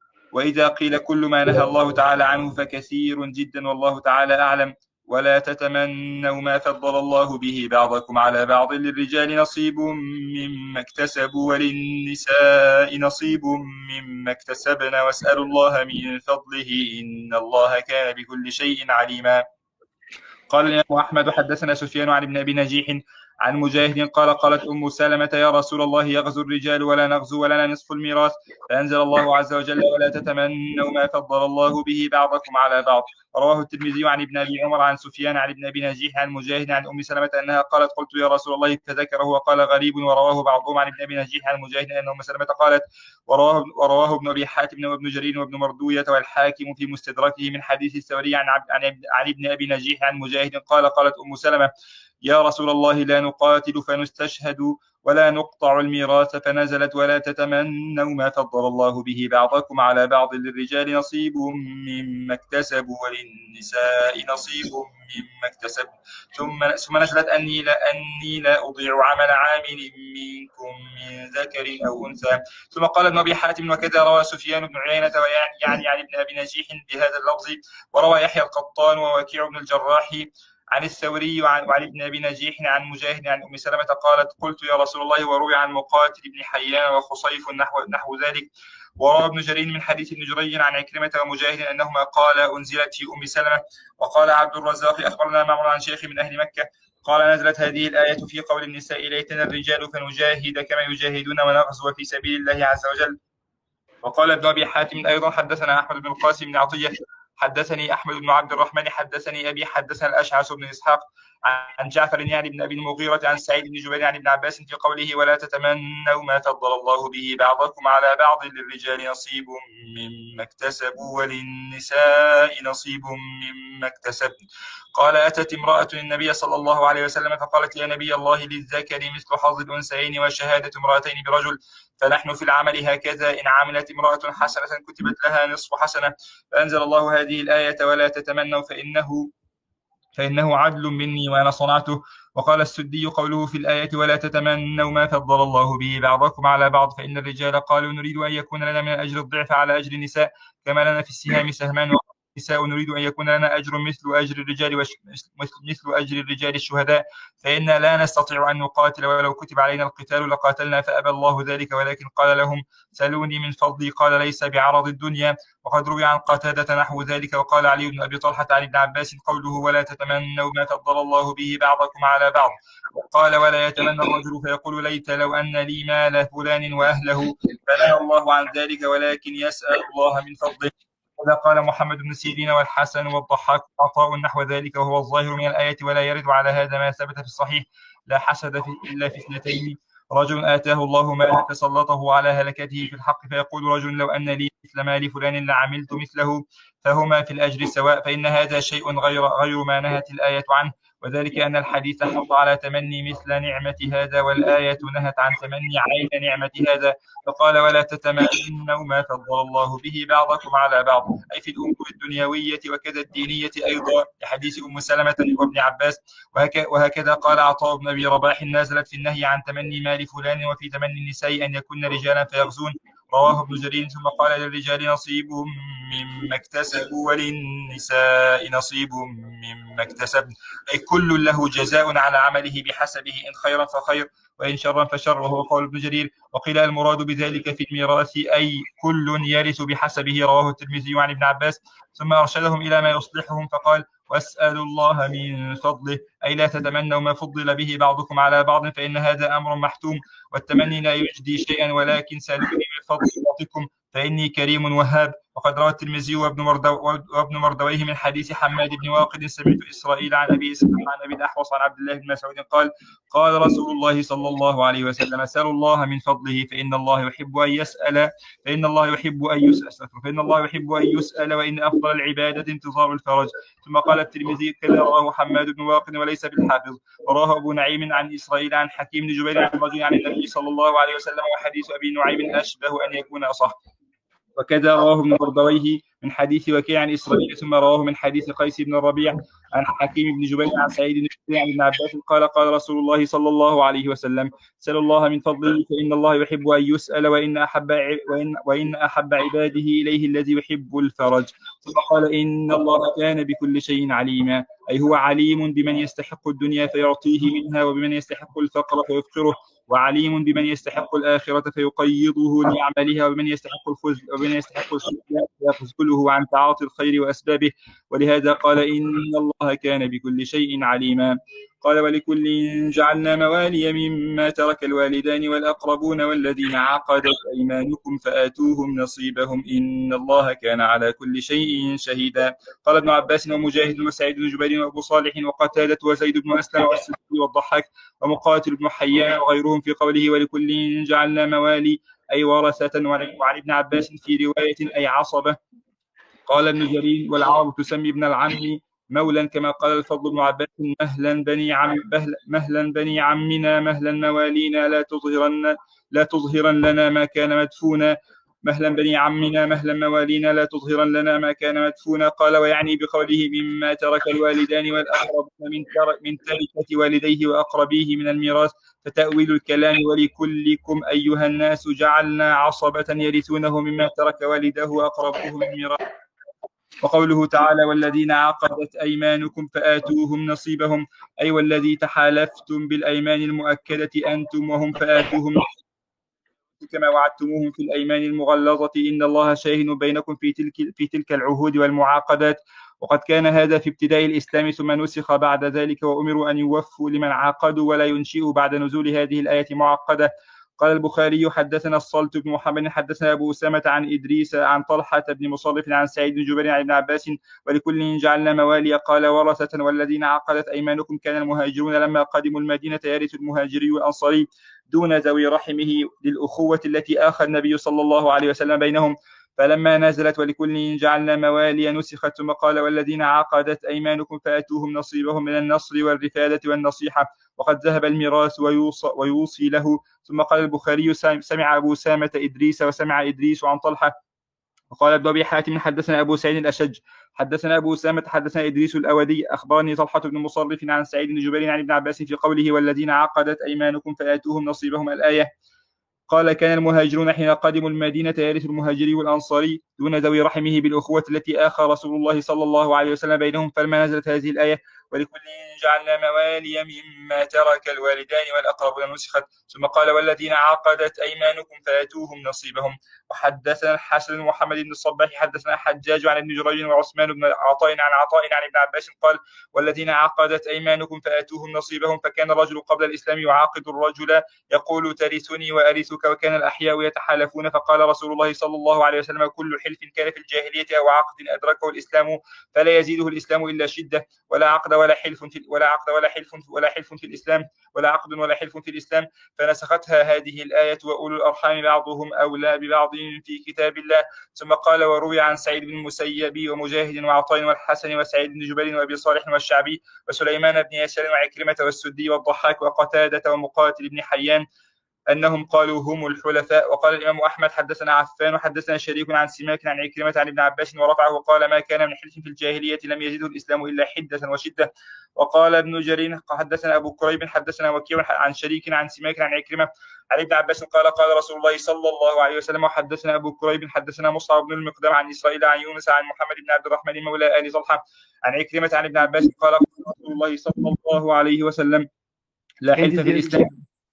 وإذا قيل كل ما نهى الله تعالى عنه فكثير جدا، والله تعالى أعلم. ولا تتمنوا ما فضل الله به بعضكم على بعض: للرجال نصيب مما اكتسبوا، وللنساء نصيب مما اكتسبن، واسألوا الله من فضله إن الله كان بكل شيء عليما. قال الإمام أحمد: حدثنا سفيان عن ابن أبي نجيح عن مجاهد قال: قالت أم سلمة: يا رسول الله، يغزو الرجال ولا نغزو ولنا نصف الميراث، فأنزل الله عز وجل: ولا تتمنوا ما فضل الله به بعضكم على بعض. رواه الترمذي عن ابن أبي عمر عن سفيان عن ابن أبي نجيح عن مجاهد عن أم سلمة أنها قالت: قلت يا رسول الله، فذكره وقال: غريب. ورواه بعضهم عن ابن أبي نجيح عن مجاهد أن أم سلمة قالت. ورواه, ورواه ابن أبي حاتم وابن جرير وابن مردوية والحاكم في مستدركه من حديث الثوري عن, عن, عن ابن أبي نجيح عن مجاهد قال: قالت أم سلمة: يا رسول الله، لا نقاتل فنستشهد ولا نقطع الميراث، فنزلت: ولا تتمنوا ما فضل الله به بعضكم على بعض، للرجال نصيب مما اكتسبوا وللنساء نصيب مما اكتسبوا. ثم ثم نزلت: أني لا أني لا أضيع عمل عامل منكم من ذكر أو أنثى. ثم قال ابن أبي حاتم: وكذا روى سفيان بن عيينة يعني عن ابن أبي نجيح بهذا اللفظ. وروى يحيى القطان ووكيع بن الجراح عن الثوري وعن, وعن ابن أبي نجيح عن مجاهد عن أم سلمة قالت: قلت يا رسول الله. وروي عن مقاتل بن حيان وخصيف نحو, نحو ذلك. وروى ابن جرير من حديث ابن جريج عن عكرمة ومجاهد أنهما قال: أنزلت في أم سلمة. وقال عبد الرزاق: أخبرنا معمر عن شيخ من أهل مكة قال: نزلت هذه الآية في قول النساء: ليتنا الرجال فنجاهد كما يجاهدون ونغزو في سبيل الله عز وجل. وقال ابن أبي حاتم أيضا: حدثنا أحمد بن القاسم بن عطية حدثني أحمد بن عبد الرحمن حدثني أبي حدثنا الأشعث بن إسحاق عن جعفر يعني بن أبي المغيرة عن سعيد بن جبير عن ابن عباس في قوله ولا تتمنوا ما فضل الله به بعضكم على بعض للرجال نصيب مما اكتسبوا وللنساء نصيب مما اكتسبن. قال أتت امرأة النبي صلى الله عليه وسلم فقالت يا نبي الله للذكر مثل حظ الأنثيين وشهادة امرأتين برجل فنحن في العمل هكذا إن عملت امرأة حسنة كتبت لها نصف حسنة. فأنزل الله هذه الآية ولا تتمنوا فإنه فإنه عدل مني وأنا صنعته. وقال السدي قوله في الآية ولا تتمنوا ما فضل الله به بعضكم على بعض فإن الرجال قالوا نريد أن يكون لنا من الأجر الضعف على أجر النساء كما لنا في السهام سهمان والنساء نريد أن يكون لنا أجر مثل أجر الرجال وش... مثل أجر الرجال الشهداء فإن لا نستطيع أن نقاتل ولو كتب علينا القتال لقاتلنا فأبى الله ذلك ولكن قال لهم سلوني من فضلي قال ليس بعرض الدنيا. وقد روي عن قتادة نحو ذلك. وقال علي بن أبي طلحة عن ابن عباس قوله ولا تتمنوا ما فضل الله به بعضكم على بعض. وقال ولا يتمنى الرجل فيقول ليت لو أن لي مال فلان وأهله فنهى الله عن ذلك ولكن يسأل الله من فضله. وذا قال محمد بن سيرين والحسن والضحاك عطاء نحو ذلك وهو الظاهر من الآية ولا يرد على هذا ما ثبت في الصحيح لا حسد في إلا في اثنتين رجل آتاه الله مالا فسلطه على هلكته في الحق فيقول رجل لو أن لي مثل مال فلان لعملت مثله فهما في الأجر سواء فإن هذا شيء غير غير ما نهت الآية عنه وذلك أن الحديث حض على تمني مثل نعمة هذا والآية نهت عن تمني عين نعمة هذا. فقال ولا تتمنوا ما فضل الله به بعضكم على بعض أي في الأمور الدنيوية وكذا الدينية أيضا لحديث أم سلمة وابن عباس. وهكذا قال عطاء بن أبي رباح نازلت في النهي عن تمني مال فلان وفي تمني النساء أن يكون رجالا فيغزون رواه ابن جرير. ثم قال للرجال نصيب مما اكتسبوا وللنساء نصيب مما اكتسبن أي كل له جزاء على عمله بحسبه إن خيرا فخير وإن شرا فشر وهو قول ابن جرير. وقيل المراد بذلك في الميراث أي كل يرث بحسبه رواه الترمذي عن ابن عباس. ثم أرشدهم إلى ما يصلحهم فقال واسألوا الله من فضله أي لا تتمنوا ما فضل به بعضكم على بعض فإن هذا أمر محتوم والتمني لا يجدي شيئا ولكن سألوني من فضل بعضكم فإني كريم وهاب. وقد روى الترمذي وابن, مردو وابن مردويه من حديث حماد بن واقد سمعت إسرائيل عن أبي إسحاق عن أبي الأحوص عن عبد الله بن مسعود قال قال رسول الله صلى الله عليه وسلم سألوا الله من فضله فإن الله يحب أن يسأل فإن الله يحب أن يسأل فإن الله يحب أن يسأل وإن أفضل العبادة انتظار الفرج. ثم قال الترمذي كذا رواه حماد بن واقد وليس بالحافظ. وراه أبو نعيم عن إسرائيل عن حكيم بن جبير عن رجل عن النبي صلى الله عليه وسلم وحديث أبي نعيم أشبه أن يكون أصح. وكذا رواه ابن مردويه من حديث وكيع عن إسرائيل. ثم رواه من حديث قيس بن الربيع عن حكيم بن جبير عن سعيد بن جبير عن ابن عباس قال قال رسول الله صلى الله عليه وسلم سألوا الله من فضله فإن الله يحب أن يسأل وإن أحب وإن, وإن أحب عباده إليه الذي يحب الفرج. ثم قال إن الله كان بكل شيء عليما أي هو عليم بمن يستحق الدنيا فيعطيه منها وبمن يستحق الفقر فيفقره وعليم بمن يستحق الآخرة فيقيضه لعملها وبمن يستحق الخزل وبمن يستحق الخزل فيخذله عن تعاطي الخير وأسبابه. ولهذا قال إن الله كان بكل شيء عليما. قال ولكل جعلنا موالي مما ترك الوالدان والأقربون والذين عقدت أيمانكم فآتوهم نصيبهم إن الله كان على كل شيء شهيدا. قال ابن عباس ومجاهد وسعيد بن جبير وأبو صالح وقتادة وزيد بن أسلم والسدي والضحاك ومقاتل بن حيان وغيرهم في قوله ولكل جعلنا موالي أي ورثة. وعن ابن عباس في رواية أي عصبة. قال ابن جرير والعرب تسمي ابن العم مولا كما قال الفضل بن عباس مهلا بني عم مهلا بني عمنا مهلا موالينا لا تظهرن لا تظهرن لنا ما كان مدفونا مهلا بني عمنا مهلا موالينا لا تظهرن لنا ما كان مدفونا. قال ويعني بقوله مما ترك الوالدان والأقربون من من تركة والديه وأقربيه من الميراث فتأويل الكلام ولكلكم أيها الناس جعلنا عصبة يرثونه مما ترك والده وأقربوه من الميراث. وقوله تعالى والذين عقدت أيمانكم فآتوهم نصيبهم أي والذي تحالفتم بالأيمان المؤكدة أنتم وهم فآتوهم كما وعدتموهم في الأيمان المغلظة إن الله شاهد بينكم في تلك, في تلك العهود والمعاقدات. وقد كان هذا في ابتداء الإسلام ثم نسخ بعد ذلك وأمروا أن يوفوا لمن عاقدوا ولا ينشئوا بعد نزول هذه الآية معقدة. قال البخاري حدثنا الصلت بن محمد حدثنا أبو أسامة عن إدريس عن طلحة بن مصرف عن سعيد بن جبير عن ابن عباس ولكل جعلنا موالي قال ورثة والذين عقدت أيمانكم كان المهاجرون لما قدموا المدينة يرث المهاجري والأنصاري دون ذوي رحمه للأخوة التي آخى النبي صلى الله عليه وسلم بينهم، فلما نزلت ولكل جعلنا موالي نسخت، ثم قال والذين عقدت أيمانكم فأتوهم نصيبهم من النصر والرفادة والنصيحة وقد ذهب الميراث ويوصي, ويوصي له. ثم قال البخاري سمع أبو سامة إدريس وسمع إدريس عن طلحة. وقال ابن أبي حاتم حدثنا أبو سعيد الأشج حدثنا أبو سامة حدثنا إدريس الأودي أخبرني طلحة بن مصرف عن سعيد بن جبير عن ابن عباس في قوله والذين عقدت أيمانكم فآتوهم نصيبهم الآية. قال كان المهاجرون حين قدموا المدينة يرث المهاجري والأنصاري دون ذوي رحمه بالأخوة التي آخى رسول الله صلى الله عليه وسلم بينهم، فلما نزلت هذه الآية ولكل جعلنا موالي مما ترك الوالدان والأقربون نسخت، ثم قال والذين عقدت أيمانكم فآتوهم نصيبهم. وحدثنا الحسن بن محمد بن الصباح حدثنا حجاج عن ابن جريج وعثمان بن عطاء عن عطاء عن ابن عباس قال والذين عقدت أيمانكم فآتوهم نصيبهم، فكان الرجل قبل الإسلام يعاقد الرجل يقول ترثني وأرثك، وكان الأحياء يتحالفون، فقال رسول الله صلى الله عليه وسلم كل حلف كان في الجاهلية أو عقد أدركه الإسلام فلا يزيده الإسلام إلا شدة، ولا عقد ولا حلف في ولا عقد ولا حلف ولا حلف في الإسلام ولا عقد ولا حلف في الإسلام، فنسختها هذه الآية وأولو الأرحام بعضهم أولى ببعض في كتاب الله. ثم قال وروي عن سعيد بن المسيب ومجاهد وعطاء والحسن وسعيد بن جبير وأبي صالح والشعبي وسليمان بن يسار وعكرمة والسدي والضحاك وقتادة ومقاتل بن حيان أنهم قالوا هم الحلفاء. وقال الإمام أحمد حدثنا عفان وحدثنا شريك عن سماك عن عكرمة عن ابن عباس ورفعه وقال ما كان من حلف في الجاهلية لم يزده الإسلام إلا حدة وشدة. وقال ابن جرير حدثنا أبو كريب حدثنا وكيع عن شريك عن سماك عن عكرمة عن ابن عباس قال قال رسول الله صلى الله عليه وسلم. وحدثنا أبو كريب حدثنا مصعب بن المقدام عن إسرائيل عن يونس عن محمد بن عبد الرحمن مولى آل طلحة عن عكرمة عن ابن عباس قال قال رسول الله صلى الله عليه وسلم لا حلف في الإسلام.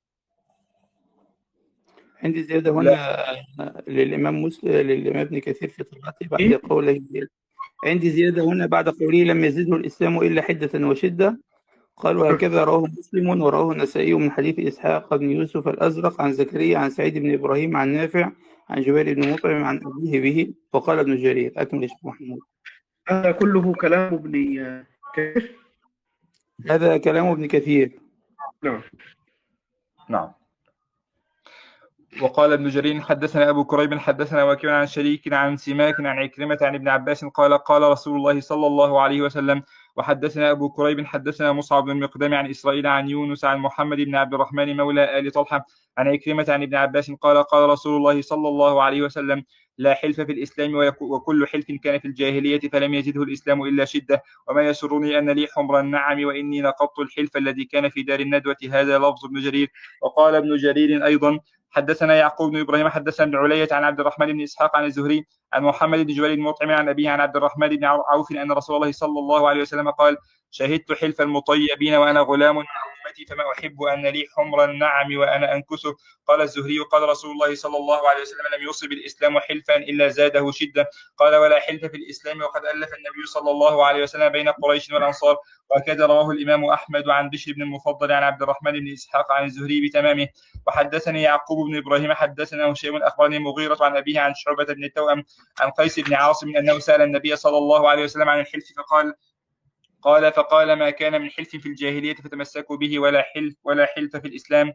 عندي زيادة هنا للإمام مسلم للإمام ابن كثير في طبعته بعد قوله عندي زيادة هنا بعد قوله لم يزده الإسلام إلا حدة وشدة. قال وهكذا رواه مسلم ورواه النسائي من حديث إسحاق بن يوسف الأزرق عن زكريا عن سعيد بن إبراهيم عن نافع عن جبير بن مطعم عن أبيه به. وقال ابن جرير أكمل يا شيخ محمود.
هذا كله كلام ابن كثير.
هذا كلام ابن كثير.
نعم
نعم. وقال ابن جرير حدثنا أبو كريب حدثنا وكيع عن شريك عن سماك عن عكرمة عن ابن عباس قال قال رسول الله صلى الله عليه وسلم. وحدثنا أبو كريب حدثنا مصعب بن المقدام عن إسرائيل عن يونس عن محمد بن عبد الرحمن مولى آل طلحة عن عكرمة عن ابن عباس قال قال رسول الله صلى الله عليه وسلم لا حلف في الإسلام وكل حلف كان في الجاهلية فلم يزده الإسلام إلا شدة، وما يسرني أن لي حمر النعم وإني نقضت الحلف الذي كان في دار الندوة. هذا لفظ ابن جرير. وقال ابن جرير أيضا حدثنا يعقوب بن إبراهيم حدثنا ابن علية عن عبد الرحمن بن إسحاق عن الزهري عن محمد بن جبير المطعم عن أبيه عن عبد الرحمن بن عوف أن رسول الله صلى الله عليه وسلم قال شهدت حلف المطيبين وأنا غلام مع أمتي فما أحب أن لي حمر النعم وأنا أنكسه. قال الزهري قال رسول الله صلى الله عليه وسلم لم يصب الإسلام حلفا إلا زاده شدة. قال ولا حلف في الإسلام وقد ألف النبي صلى الله عليه وسلم بين قريش والأنصار. وكذا رواه الإمام أحمد عن بشر بن المفضل عن عبد الرحمن بن إسحاق عن الزهري بتمامه. وحدثني يعقوب بن إبراهيم حدثنا هشام أخبرني مغيرة عن أبيه عن شعبة بن التوأم عن قيس بن عاصم أنه سأل النبي صلى الله عليه وسلم عن الحلف فقال قال فقال ما كان من حلف في الجاهلية فتمسكوا به ولا حلف ولا حلف في الإسلام.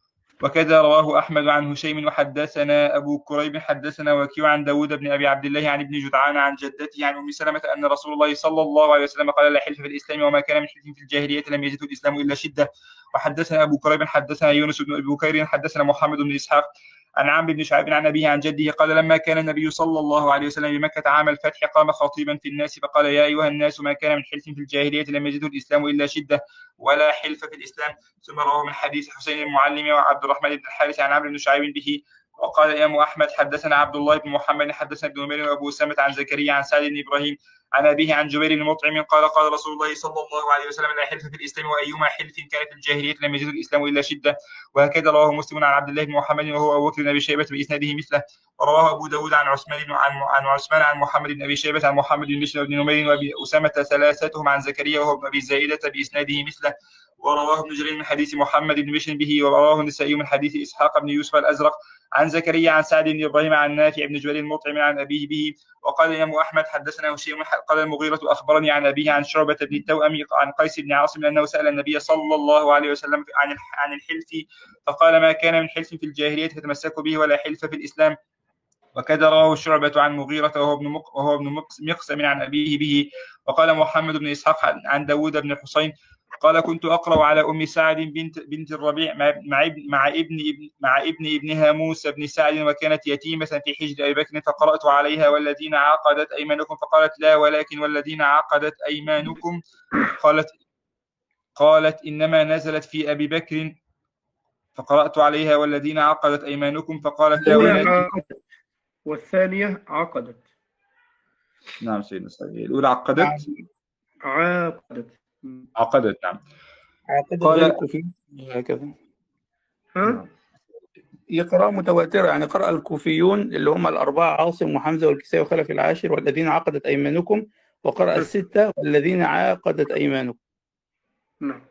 وكذا رواه أحمد عن هشيم. وحدثنا أبو كريب حدثنا وكيع عن داود بن أبي عبد الله عن ابن جدعان عن جدته عن أم سلمة أن رسول الله صلى الله عليه وسلم قال لا حلف في الإسلام وما كان من حلف في الجاهلية لم يزده الإسلام إلا شدة. وحدثنا أبو كريب حدثنا يونس بن أبي بكير حدثنا محمد بن إسحاق عن عمرو بن شعيب عن أبيه عن جده قال لما كان النبي صلى الله عليه وسلم بمكة عام الفتح قام خطيبا في الناس فقال يا أيها الناس ما كان من حلف في الجاهلية لم يزده الإسلام إلا شدة ولا حلف في الإسلام. ثم رواه من حديث حسين المعلم وعبد الرحمن بن الحارث عن عمرو بن شعيب به. وقال الإمام أحمد حدثنا عبد الله بن محمد حدثنا ابن عمر وأبو أسامة عن زكريا عن سعد بن إبراهيم عن أبيه عن جبير بن مطعم قال قال رسول الله صلى الله عليه وسلم لا حلف في الإسلام وأيما حلف كان في الجاهلية لم يزد الإسلام إلا شدة. وهكذا رواه مسلم عن عبد الله بن محمد وهو أبو بكر بن أبي شيبة بإسناده مثله. ورواه أبو داود عن عثمان بن عن عن عثمان عن محمد بن أبي شيبة عن محمد بن بشر بن نمير وأبي أسامة ثلاثتهم عن زكريا وهو ابن أبي زائدة بإسناده مثله. ورواه ابن جرير من حديث محمد بن بشر به، ورواه النسائي من حديث إسحاق بن يوسف الأزرق عن زكريا عن سعد بن إبراهيم عن نافع بن جبير المطعم عن أبيه به. وقال الإمام أحمد حدثنا هشيم قال المغيرة أخبرني عن أبيه عن شعبة بن التوأم عن قيس بن عاصم أنه سأل النبي صلى الله عليه وسلم عن عن الحلف فقال ما كان من حلف في الجاهلية فتمسكوا به ولا حلف في الإسلام. وكذا رواه شعبة عن مغيرة وهو ابن مق... وهو ابن مقسم عن أبيه به. وقال محمد بن إسحاق عن داود بن حسين قال كنت أقرأ على أم سعد بنت بنت الربيع مع مع ابن مع ابن مع ابن ابنها موسى بن سعد وكانت يتيمة في حجر أبي بكر فقرأت عليها والذين عقدت أيمانكم فقالت لا ولكن والذين عقدت أيمانكم قالت قالت إنما نزلت في أبي بكر فقرأت عليها والذين عقدت أيمانكم فقالت لا ولكن
والثانية عقدت.
نعم سيدنا سعيد. الأولى عقدت
عقدت
عقدت نعم
عقدت
قال
الكوفي هكذا.
ها
يقرأ متواترة، يعني قرأ الكوفيون اللي هم الأربعة عاصم وحمزة والكسائي وخلف العاشر والذين عقدت أيمانكم، وقرأ الستة والذين عقدت أيمانكم.
نعم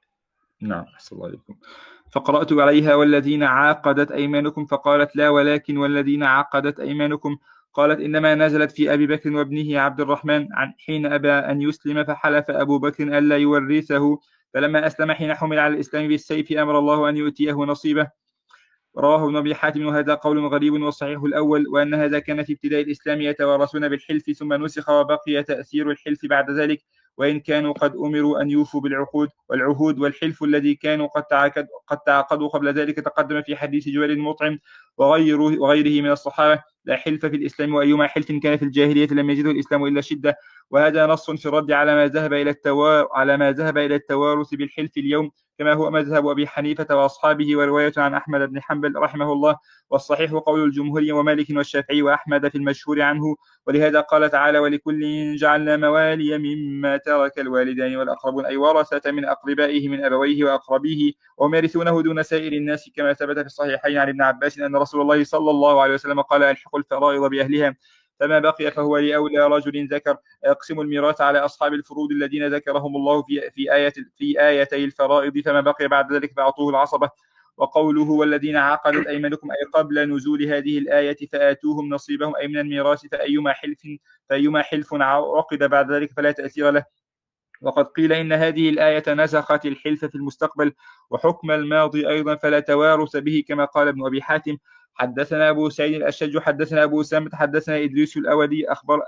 نعم أحسن الله عليكم. فقرأت عليها والذين عقدت أيمانكم فقالت لا ولكن والذين عقدت أيمانكم قالت إنما نزلت في أبي بكر وابنه عبد الرحمن عن حين أبى أن يسلم فحلف أبو بكر ألا يورثه فلما أسلم حين حمل على الإسلام بالسيف أمر الله أن يؤتيه نصيبه. رواه ابن أبي حاتم وهذا قول غريب وصحيح الأول وأن هذا كان في ابتداء الإسلام يتوارثون بالحلف ثم نسخ وبقي تأثير الحلف بعد ذلك وإن كانوا قد أمروا أن يوفوا بالعقود والعهود والحلف الذي كانوا قد تعاقد قد تعاقدوا قبل ذلك تقدم في حديث جبير المطعم وغيره وغيره من الصحابة لا حلف في الإسلام وأيما حلف كان في الجاهلية لم يجده الإسلام إلا شدة. وهذا نص في الرد على ما ذهب إلى التوار على ما ذهب إلى التوارث بالحلف اليوم كما هو مذهب أبي حنيفة وأصحابه ورواية عن أحمد بن حنبل رحمه الله. والصحيح قول الجمهور ومالك والشافعي وأحمد في المشهور عنه. ولهذا قال تعالى ولكل جعلنا موالي مما ترك الوالدان والأقربون أي ورثة من أقربائه من أبويه وأقربيه وهم يرثونه دون سائر الناس كما ثبت في الصحيحين عن ابن عباس أن رسول الله صلى الله عليه وسلم قال الحقوا الفرائض بأهلها فما بقي فهو لأولى رجل ذكر يقسم الميراث على أصحاب الفروض الذين ذكرهم الله في في آية في آيتي الفرائض فما بقي بعد ذلك فأعطوه العصبة. وقوله والذين عقدت أيمانكم أي قبل نزول هذه الآية فآتوهم نصيبهم أي من الميراث فأيما حلف فأيما حلف عقد بعد ذلك فلا تأثير له. وقد قيل إن هذه الآية نسخت الحلف في المستقبل وحكم الماضي أيضا فلا توارث به كما قال ابن أبي حاتم. حدثنا أبو سعيد الأشج حدثنا أبو سامة حدثنا إدريس الأودي أخبر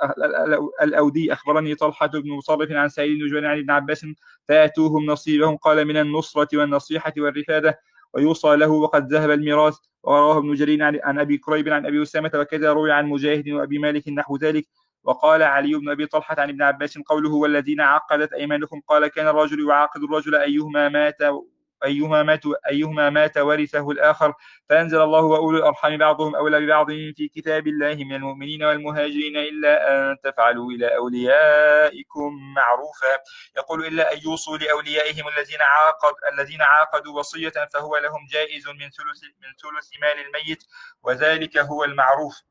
الأودي أخبرني طلحة بن مصرف عن سعيد بن جبير عن ابن عباس فآتوهم نصيبهم قال من النصرة والنصيحة والرفادة ويوصى له وقد ذهب الميراث. ورواه ابن جرير عن أبي كريب عن أبي أسامة وكذا روي عن مجاهد وأبي مالك نحو ذلك. وقال علي بن أبي طلحة عن ابن عباس قوله والذين عقدت أيمانكم قال كان الرجل يعاقد الرجل أيهما مات أيهما مات أيهما مات ورثه الآخر فأنزل الله وأولو الأرحام بعضهم أولى ببعض في كتاب الله من المؤمنين والمهاجرين إلا أن تفعلوا إلى أوليائكم معروفا يقول إلا أن يوصوا لأوليائهم الذين عاقد الذين عاقدوا وصية فهو لهم جائز من ثلث من ثلث مال الميت وذلك هو المعروف.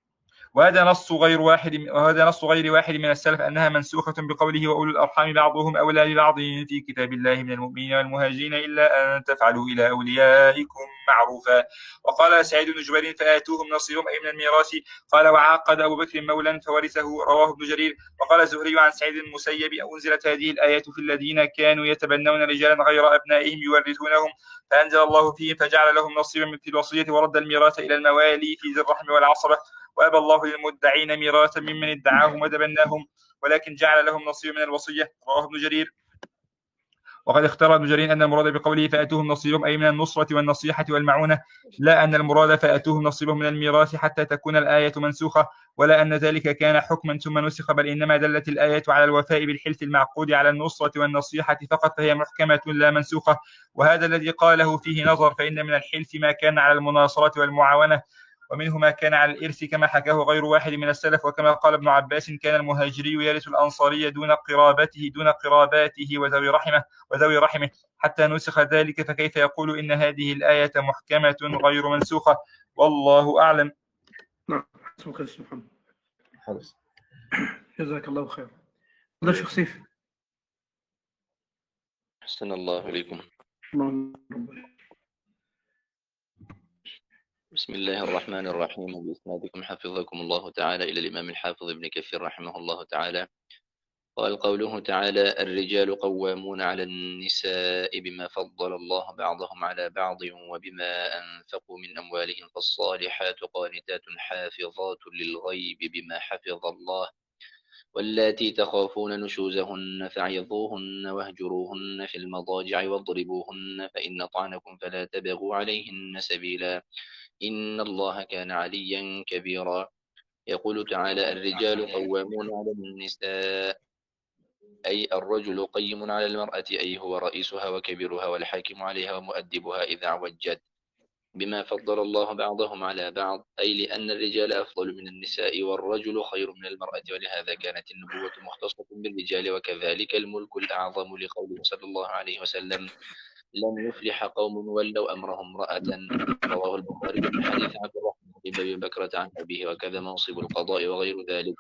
وهذا نص غير واحد وهذا نص غير واحد من السلف أنها منسوخة بقوله وأولو الأرحام بعضهم أولى ببعض في كتاب الله من المؤمنين والمهاجرين إلا أن تفعلوا إلى أوليائكم معروفا. وقال سعيد بن جبير فآتوهم نصيبهم أي من الميراث قال وعاقد أبو بكر مولا فورثه رواه ابن جرير. وقال الزهري عن سعيد المسيب أنزلت هذه الآية في الذين كانوا يتبنون رجالا غير أبنائهم يورثونهم فأنزل الله فيهم فجعل لهم نصيبا في الوصية ورد الميراث إلى الموالي في ذي الرحم والعصبة وأبى الله للمدعين ميراثا ممن ادعاهم وتبناهم ولكن جعل لهم نصيب من الوصية رواه ابن جرير. وقد اختار ابن جرير أن المراد بقوله فأتوهم نصيبهم أي من النصرة والنصيحة والمعونة لا أن المراد فأتوهم نصيبهم من الميراث حتى تكون الآية منسوخة ولا أن ذلك كان حكما ثم نسخ بل إنما دلت الآية على الوفاء بالحلف المعقود على النصرة والنصيحة فقط فهي محكمة لا منسوخة. وهذا الذي قاله فيه نظر فإن من الحلف ما كان على المناصرة والمعاونة ومنه ما كان على الإرث كما حكاه غير واحد من السلف وكما قال ابن عباس كان المهاجري يرث الأنصاري دون قرابته دون قراباته وذوي رحمه وذوي رحمه حتى نسخ ذلك فكيف يقول إن هذه الآية محكمة غير منسوخة والله أعلم.
نعم اسمك اسم محمد
خلاص
جزاك الله خير. هذا شيخ سيف.
أحسن الله إليكم.
اللهم ربنا.
بسم الله الرحمن الرحيم. بإسنادكم حفظكم الله تعالى إلى الإمام الحافظ ابن كثير رحمه الله تعالى. قال قوله تعالى: الرجال قوامون على النساء بما فضل الله بعضهم على بعض وبما أنفقوا من أموالهم، فالصالحات قانتات حافظات للغيب بما حفظ الله، واللاتي تخافون نشوزهن فعظوهن واهجروهن في المضاجع واضربوهن، فإن طعنكم فلا تبغوا عليهن سبيلا، إن الله كان عليا كبيرا. يقول تعالى: الرجال قوامون على النساء، أي الرجل قيم على المرأة، أي هو رئيسها وكبيرها والحاكم عليها ومؤدبها إذا عوجت، بما فضل الله بعضهم على بعض، أي لأن الرجال أفضل من النساء والرجل خير من المرأة، ولهذا كانت النبوة مختصة بالرجال، وكذلك الملك الأعظم، لقوله صلى الله عليه وسلم: لن يفلح قوم ولوا أمرهم امرأة. رواه البخاري من حديث عبد الرحمن بن أبي بكرة عن أبيه، وكذا منصب القضاء وغير ذلك.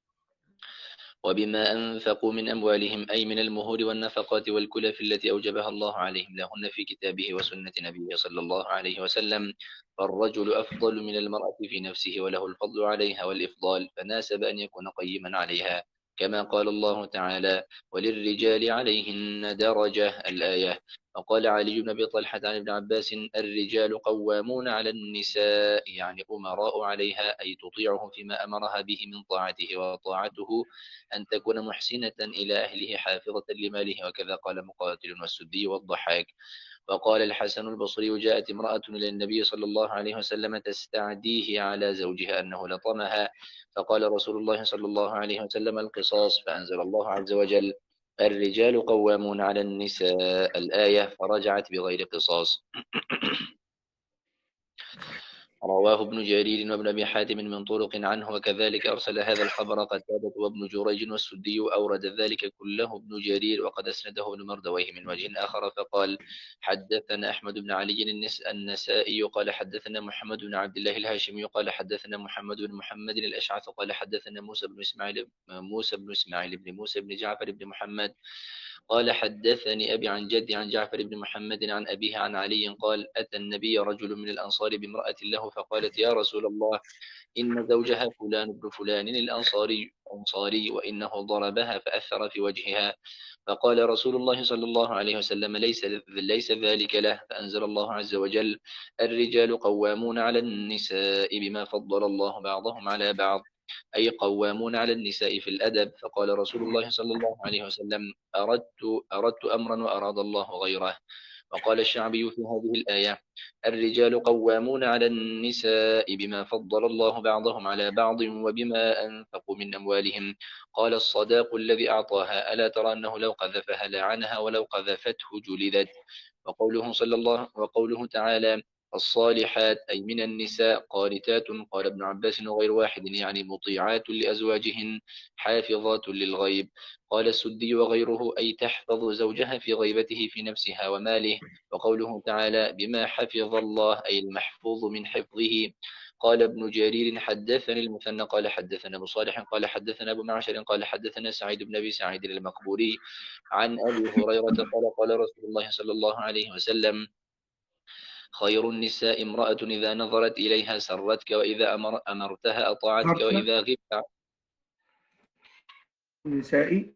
وبما أنفقوا من أموالهم، أي من المهور والنفقات والكلف التي أوجبها الله عليهم لهن في كتابه وسنة نبيه صلى الله عليه وسلم، فالرجل أفضل من المرأة في نفسه وله الفضل عليها والإفضال، فناسب أن يكون قيما عليها، كما قال الله تعالى: وللرجال عليهن درجة، الآية. وقال علي بن أبي طلحة عن ابن عباس: الرجال قوامون على النساء، يعني أمراء عليها، أي تطيعه فيما أمرها به من طاعته، وطاعته أن تكون محسنة إلى أهله حافظة لماله، وكذا قال مقاتل والسدي والضحاك. وقال الحسن البصري: جاءت امرأة إلى النبي صلى الله عليه وسلم تستعديه على زوجها أنه لطمها، فقال رسول الله صلى الله عليه وسلم: القصاص، فأنزل الله عز وجل: الرجال قوامون على النساء، الآية، فرجعت بغير قصاص. رواه ابن جرير وابن أبي حاتم من طرق عنه، وكذلك أرسل هذا الخبر قتادة وابن جريج والسدي، أورد ذلك كله ابن جرير، وقد أسنده ابن مردويه من وجه آخر فقال: حدثنا أحمد بن علي النسائي قال حدثنا محمد بن عبد الله الهاشمي قال حدثنا محمد بن محمد الأشعث قال حدثنا موسى بن إسماعيل موسى بن إسماعيل بن موسى بن جعفر بن محمد قال حدثني أبي عن جدي عن جعفر بن محمد عن أبيه عن علي قال: أتى النبي رجل من الأنصار بامرأة له، فقالت: يا رسول الله، إن زوجها فلان بن فلان الأنصاري أنصاري وإنه ضربها فأثر في وجهها. فقال رسول الله صلى الله عليه وسلم: ليس ليس ذلك له، فأنزل الله عز وجل: الرجال قوامون على النساء بما فضل الله بعضهم على بعض، أي قوامون على النساء في الأدب. فقال رسول الله صلى الله عليه وسلم: أردت, أردت أمرا وأراد الله غيره. وقال الشعبي في هذه الآية: الرجال قوامون على النساء بما فضل الله بعضهم على بعض وبما أنفقوا من أموالهم، قال: الصداق الذي أعطاها، ألا ترى أنه لو قذفها لعنها ولو قذفته جلدت. وقوله صلى الله وقوله تعالى: الصالحات، أي من النساء، قانتات، قال ابن عباس وغير واحد، يعني مطيعات لأزواجهن حافظات للغيب. قال السدي وغيره: أي تحفظ زوجها في غيبته في نفسها وماله. وقوله تعالى: بما حفظ الله، أي المحفوظ من حفظه. قال ابن جرير: حدثني المثنى قال حدثنا أبو صالح قال حدثنا أبو معشر قال حدثنا سعيد بن أبي سعيد المقبوري عن أبي هريرة قال: قال رسول الله صلى الله عليه وسلم: خير النساء امرأة إذا نظرت إليها سرتك، وإذا أمر أمرتها أطاعتك، وإذا غبت.
النسائي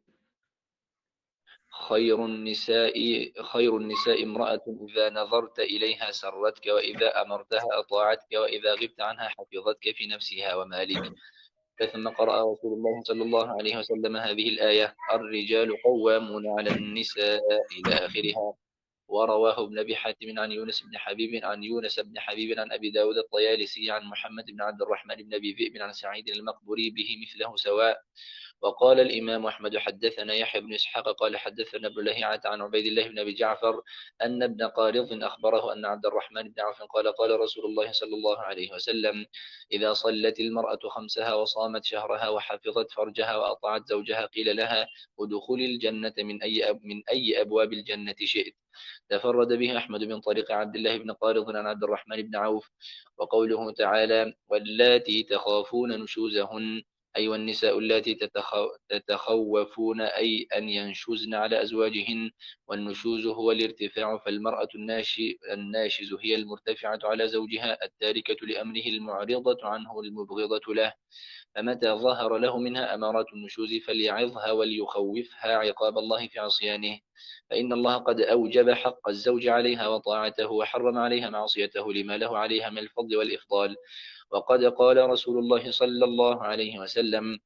خير النساء خير النساء امرأة إذا نظرت إليها سرتك، وإذا أمرتها أطاعتك، وإذا غبت عنها حفظتك في نفسها ومالك. ثم قرأ رسول الله صلى الله عليه وسلم هذه الآية: الرجال قوامون على النساء، إلى آخرها. ورواه ابن أبي حاتم عن يونس بن حبيب عن يونس بن حبيب عن أبي داود الطيالسي عن محمد بن عبد الرحمن بن أبي ذئب عن سعيد المقبوري به مثله سواء. وقال الإمام أحمد: حدثنا يحيى بن إسحاق قال حدثنا ابن لهيعة عن عبيد الله بن أبي جعفر أن ابن قارض أخبره أن عبد الرحمن بن عوف قال: قال رسول الله صلى الله عليه وسلم: إذا صلت المرأة خمسها وصامت شهرها وحفظت فرجها وأطاعت زوجها، قيل لها: ادخلي الجنة من أي أب من أي أبواب الجنة شئت. تفرد به أحمد من طريق عبد الله بن قارض عن عبد الرحمن بن عوف. وقوله تعالى: واللاتي تخافون نشوزهن، أي والنساء اللاتي تتخو تتخوفون أي أن ينشزن على أزواجهن، والنشوز هو الارتفاع، فالمرأة الناشز هي المرتفعة على زوجها التاركة لأمره المعرضة عنه المبغضة له، فمتى ظهر له منها أمارات النشوز فليعظها وليخوفها عقاب الله في عصيانه، فإن الله قد أوجب حق الزوج عليها وطاعته، وحرم عليها معصيته لما له عليها من الفضل والإفضال. وقد قال رسول الله صلى الله عليه وسلم: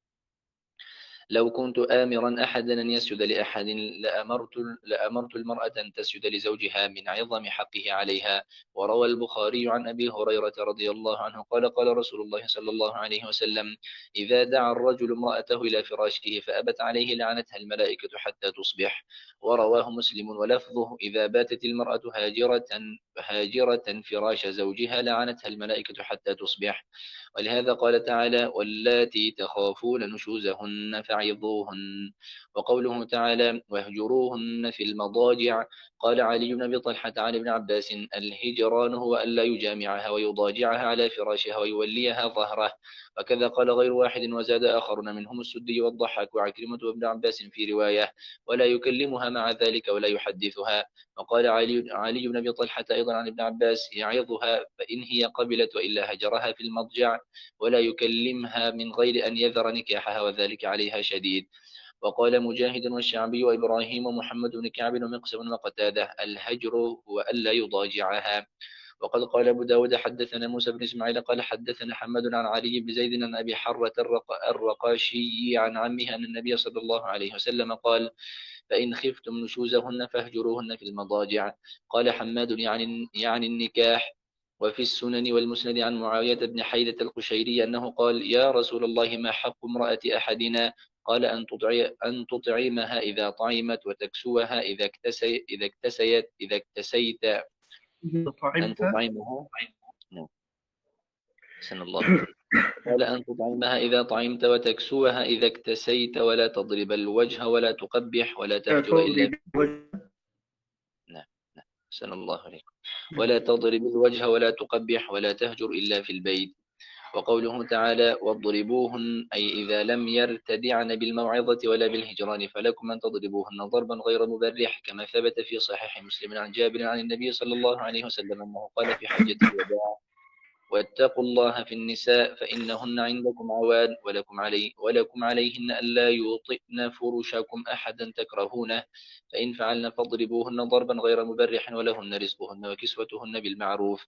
لو كنت آمرا أحدا أن يسجد لأحد لأمرت, لأمرت المرأة أن تسجد لزوجها من عظم حقه عليها. وروى البخاري عن أبي هريرة رضي الله عنه قال: قال رسول الله صلى الله عليه وسلم: إذا دعا الرجل امرأته إلى فراشه فأبت عليه لعنتها الملائكة حتى تصبح. ورواه مسلم ولفظه: إذا باتت المرأة هاجرة, هاجرة فراش زوجها لعنتها الملائكة حتى تصبح. ولهذا قال تعالى: واللاتي تخافون نشوزهن فعظوهن. وقوله تعالى: واهجروهن في المضاجع. قال علي بن أبي طلحة عن ابن عباس: الهجران هو ألا يجامعها ويضاجعها على فراشها ويوليها ظهره. وكذا قال غير واحد، وزاد آخرون منهم السدي والضحاك وعكرمة وابن عباس في رواية: ولا يكلمها مع ذلك ولا يحدثها. وقال علي, علي بن أبي طلحة أيضا عن ابن عباس: يعظها فإن هي قبلت وإلا هجرها في المضجع، ولا يكلمها من غير أن يذر نكاحها وذلك عليها شديد. وقال مجاهد والشعبي وإبراهيم ومحمد بن كعب ومقسم وقتادة: الهجر هو ألا يضاجعها. وقد قال أبو داود: حدثنا موسى بن إسماعيل قال حدثنا حماد عن علي بن زيد عن أبي حرة الرق الرقاشي عن عمه أن النبي صلى الله عليه وسلم قال: فإن خفتم نشوزهن فاهجروهن في المضاجع. قال حماد: يعني, يعني النكاح. وفي السنن والمسند عن معاوية بن حيدة القشيري أنه قال: يا رسول الله، ما حق امرأة أحدنا؟ قال: أن تطعي أن تطعمها إذا طعمت، وتكسوها إذا اكتسيت إذا اكتسيت إذا اكتسيت أن
طعمت
تطعمها. نعم. سن الله. قال: أن تطعمها إذا طعمت، وتكسوها إذا اكتسيت، ولا تضرب الوجه ولا تقبح، ولا تهجر إلا في نعم نعم سن الله عليكم. ولا تضرب الوجه ولا تقبح، ولا تهجر إلا في البيت. وقوله تعالى: واضربوهن، أي إذا لم يرتدعن بالموعظة ولا بالهجران فلكم أن تضربوهن ضربا غير مبرح، كما ثبت في صحيح مسلم عن جابر عن النبي صلى الله عليه وسلم أنه قال في حجة الوداع: واتقوا الله في النساء فإنهن عندكم عوان، ولكم, علي ولكم عليهن ألا يوطئن فرشكم أحدا تكرهونه، فإن فعلن فاضربوهن ضربا غير مبرح، ولهن رزقهن وكسوتهن بالمعروف.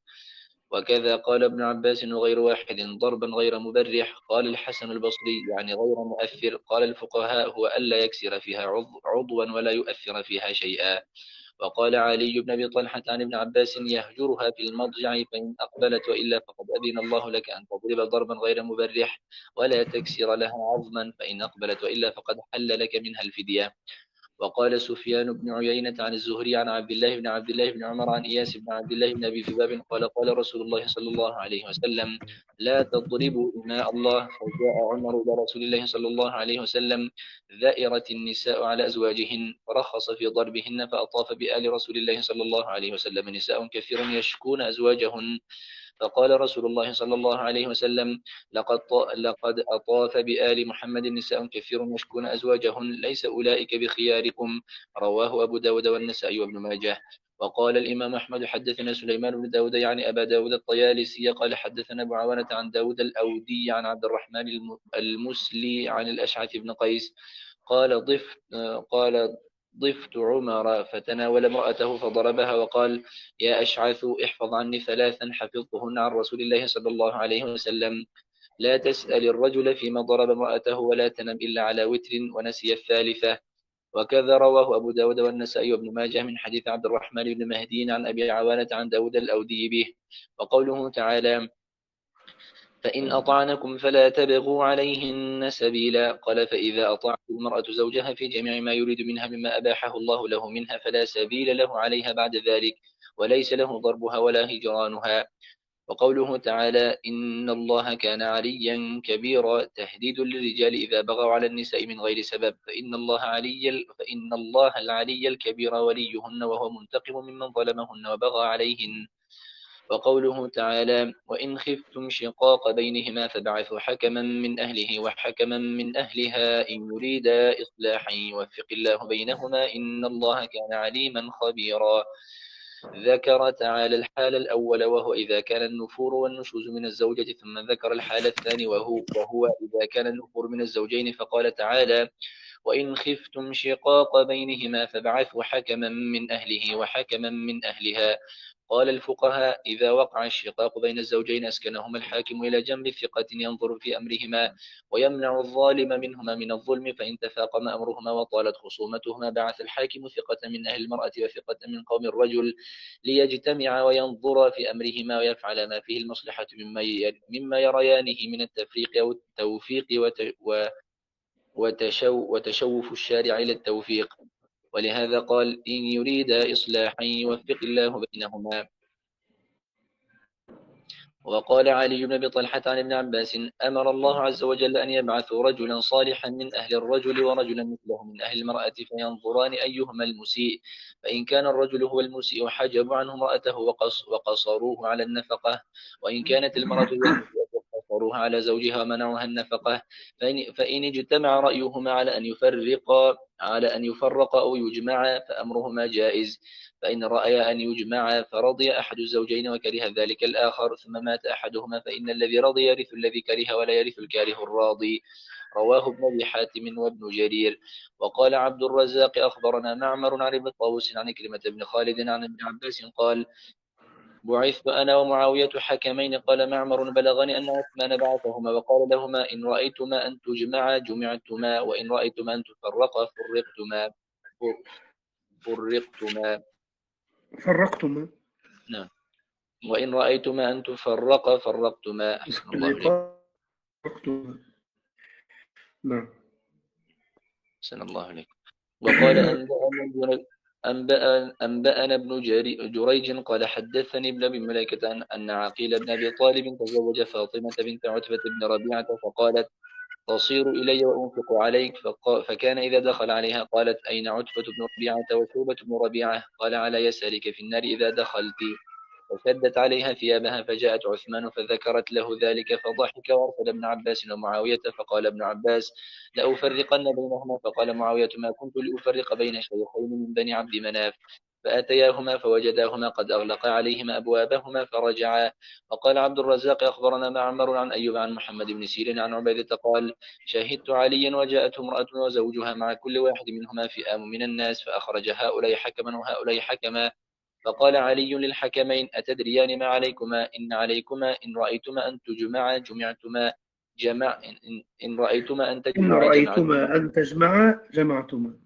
وكذا قال ابن عباس وغير واحد: ضربا غير مبرح. قال الحسن البصري: يعني غير مؤثر. قال الفقهاء: هو ألا يكسر فيها عضوا ولا يؤثر فيها شيئا. وقال علي بن أبي طلحة عن ابن عباس: يهجرها في المضجع، فإن أقبلت وإلا فقد أذن الله لك أن تضرب ضربا غير مبرح، ولا تكسر لها عظما، فإن أقبلت وإلا فقد حل لك منها الفدية. وقال سفيان بن عيينة عن الزهري عن عبد الله بن عبد الله بن عمر عن إياس بن عبد الله بن أبي ذباب قال: قال رسول الله صلى الله عليه وسلم: لا تضربوا إماء الله. فجاء عمر إلى رسول الله صلى الله عليه وسلم: ذائرت النساء على أزواجهن، فرخص في ضربهن، فأطاف بآل رسول الله صلى الله عليه وسلم نساء كثير يشكون أزواجهن. فقال رسول الله صلى الله عليه وسلم: لقد لقد أطاف بآل محمد نساء كثير يشكون أزواجهن، ليس أولئك بخياركم. رواه أبو داود والنسائي وابن ماجه. وقال الإمام أحمد: حدثنا سليمان بن داود يعني أبا داود الطيالسي قال حدثنا أبو عوانة عن داود الأودي عن عبد الرحمن المسلي عن الأشعث بن قيس قال: ضف قال ضفت عمر فتناول امرأته فضربها وقال: يا أشعث، احفظ عني ثلاثا حفظتهن عن رسول الله صلى الله عليه وسلم: لا تسأل الرجل فيما ضرب امرأته، ولا تنم إلا على وتر، ونسي الثالثة. وكذا رواه أبو داود والنسائي وابن ماجه من حديث عبد الرحمن بن مهدي عن أبي عوانة عن داود الأودي به. وقوله تعالى: فإن أطعنكم فلا تبغوا عليهن سبيلا. قال: فإذا أطاعت المرأة زوجها في جميع ما يريد منها مما أباحه الله له منها فلا سبيل له عليها بعد ذلك، وليس له ضربها ولا هجرانها. وقوله تعالى: إن الله كان عليا كبيرا، تهديد للرجال إذا بغوا على النساء من غير سبب، فإن الله علي فإن الله العلي الكبير وليهن، وهو منتقم ممن ظلمهن وبغى عليهن. وقوله تعالى وإن خفتم شقاق بينهما فبعثوا حكما من أهله وحكما من أهلها إن يريدا إصلاحا يوفق الله بينهما إن الله كان عليما خبيرا. ذكر تعالى الحال الأول وهو إذا كان النفور والنشوز من الزوجة، ثم ذكر الحال الثاني وهو, وهو إذا كان النفور من الزوجين، فقال تعالى وإن خفتم شقاق بينهما فابعثوا حكما من أهله وحكما من أهلها. قال الفقهاء إذا وقع الشقاق بين الزوجين أسكنهما الحاكم إلى جنب ثقة ينظر في أمرهما ويمنع الظالم منهما من الظلم، فإن تفاقم أمرهما وطالت خصومتهما بعث الحاكم ثقة من أهل المرأة وثقة من قوم الرجل ليجتمع وينظر في أمرهما ويفعل ما فيه المصلحة مما يريانه من التفريق أو التوفيق وتشو وتشوف الشارع إلى التوفيق. ولهذا قال إن يريد إصلاحا يوفق الله بينهما. وقال علي بن أبي طلحة عن ابن عباس أمر الله عز وجل أن يبعثوا رجلا صالحا من أهل الرجل ورجلا مثله من أهل المرأة فينظران أيهما المسيء، فإن كان الرجل هو المسيء حجبوا عنه امرأته وقصروه على النفقة، وإن كانت المرأة هي المسيء قصروها على زوجها ومنعوها النفقة. فإن, فإن اجتمع رأيهما على أن يفرق على أن يفرق أو يجمع فأمرهما جائز، فإن رأي أن يجمع فرضي أحد الزوجين وكره ذلك الآخر ثم مات أحدهما فإن الذي رضي يرث الذي كره ولا يرث الكاره الراضي. رواه ابن أبي حاتم وابن جرير. وقال عبد الرزاق أخبرنا معمر عن ابن طاووس عن كلمة بن خالد عن ابن عباس قال بعثت أنا ومعاوية حكمين. قال معمر بلغني أن عثمان بعثهما وقال لهما إن رأيتما أن تجمعا جمعتما وإن رأيتما أن تفرقا فرقتما فرقتما
فرقتما
نعم وإن رأيتما أن تفرقا فرقتما. أحسن الله إليك.
نعم
أحسن الله إليك. وقال أنبأنا أنبأ أنبأنا ابن جريج قال حدثني ابن أبي ملائكة أن عقيل بن أبي طالب تزوج فاطمة بنت عتبة بن ربيعة فقالت تصير إلي وأنفق عليك، فكان إذا دخل عليها قالت أين عتبة بن ربيعة وشوبة بن ربيعة؟ قال على يسارك في النار إذا دخلت. فشدت عليها ثيابها فجاءت عثمان فذكرت له ذلك فضحك وارسل ابن عباس ومعاوية فقال ابن عباس لأفرقن بينهما. فقال معاوية ما كنت لأفرق بين شيخين من بني عبد مناف. فأتياهما فوجداهما قد أغلقا عليهما أبوابهما فرجعا. وقال عبد الرزاق أخبرنا معمر عن أيوب عن محمد بن سيرين عن عبيدة قال شهدت عليا وجاءته امرأة وزوجها مع كل واحد منهما فئام من الناس فأخرج هؤلاء حكما وهؤلاء حكما. فقال علي للحكمين أتدريان ما عليكما؟ إن عليكما إن رأيتما أن تجمعا جمعتما جمع إن, إن رأيتما أن تجمعا
إن رأيتما أن تجمعا جمعتما.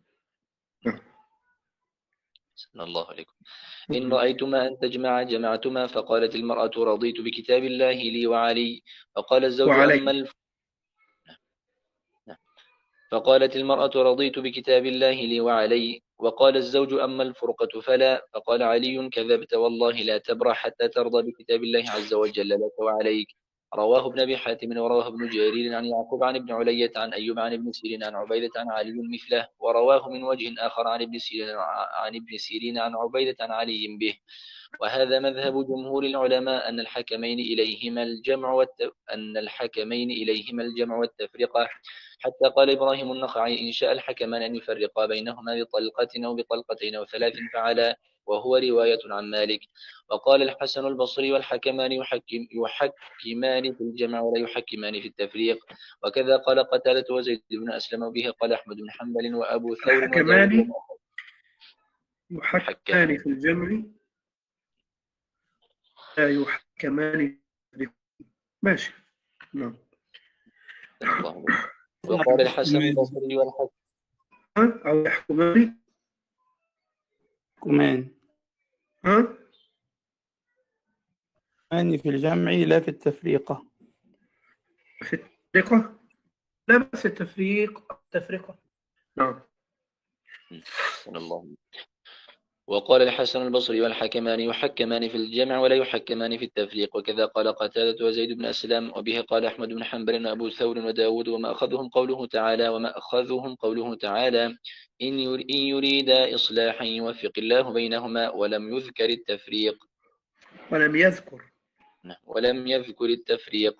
صلى الله عليكم. إن رأيتما أن تجمعا جمعتما. فقالت المرأة رضيت بكتاب الله لي وعلي. فقال الزوج أما الف... فقالت المرأة رضيت بكتاب الله لي وعلي. وقال الزوج أما الفرقة فلا. فقال علي كذبت والله لا تبرح حتى ترضى بكتاب الله عز وجل لك وعليك. رواه ابن أبي حاتم ورواه ابن جرير عن يعقوب عن ابن علية عن أيوب عن ابن سيرين عن عبيدة عن علي مثله. ورواه من وجه آخر عن ابن سيرين عن ابن سيرين عن عبيدة عن علي به. وهذا مذهب جمهور العلماء أن الحكمين إليهما الجمع والت... أن الحكمين إليهما الجمع والتفرقة، حتى قال إبراهيم النخعي إن شاء الحكمان أن يفرقا بينهما بطلقة أو بطلقتين أو ثلاث فعلا، وهو رواية عن مالك. وقال الحسن البصري والحكمان يحكم يحكمان في الجمع ولا يحكمان في التفريق. وكذا قال قتادة وزيد بن أسلم به قال أحمد بن حنبل وأبو ثور
الحكمان يحكمان في الجمع لا يحكمان ماشي. نعم.
وقال الحسن البصري والحكم
أو يحكمان
كمان
ها
أني في الجمع لا في التفريقة.
في التفريقة لا بس التفريق التفريقة. نعم.
الله. وقال الحسن البصري والحكمان يحكمان في الجمع ولا يحكمان في التفريق. وكذا قال قتادة وزيد بن أسلم وبه قال أحمد بن حنبل وأبو ثور وداود. وما أخذهم قوله تعالى وما أخذهم قوله تعالى إن يريد إصلاحا يوفق الله بينهما ولم يذكر التفريق.
ولم يذكر
ولم يذكر التفريق.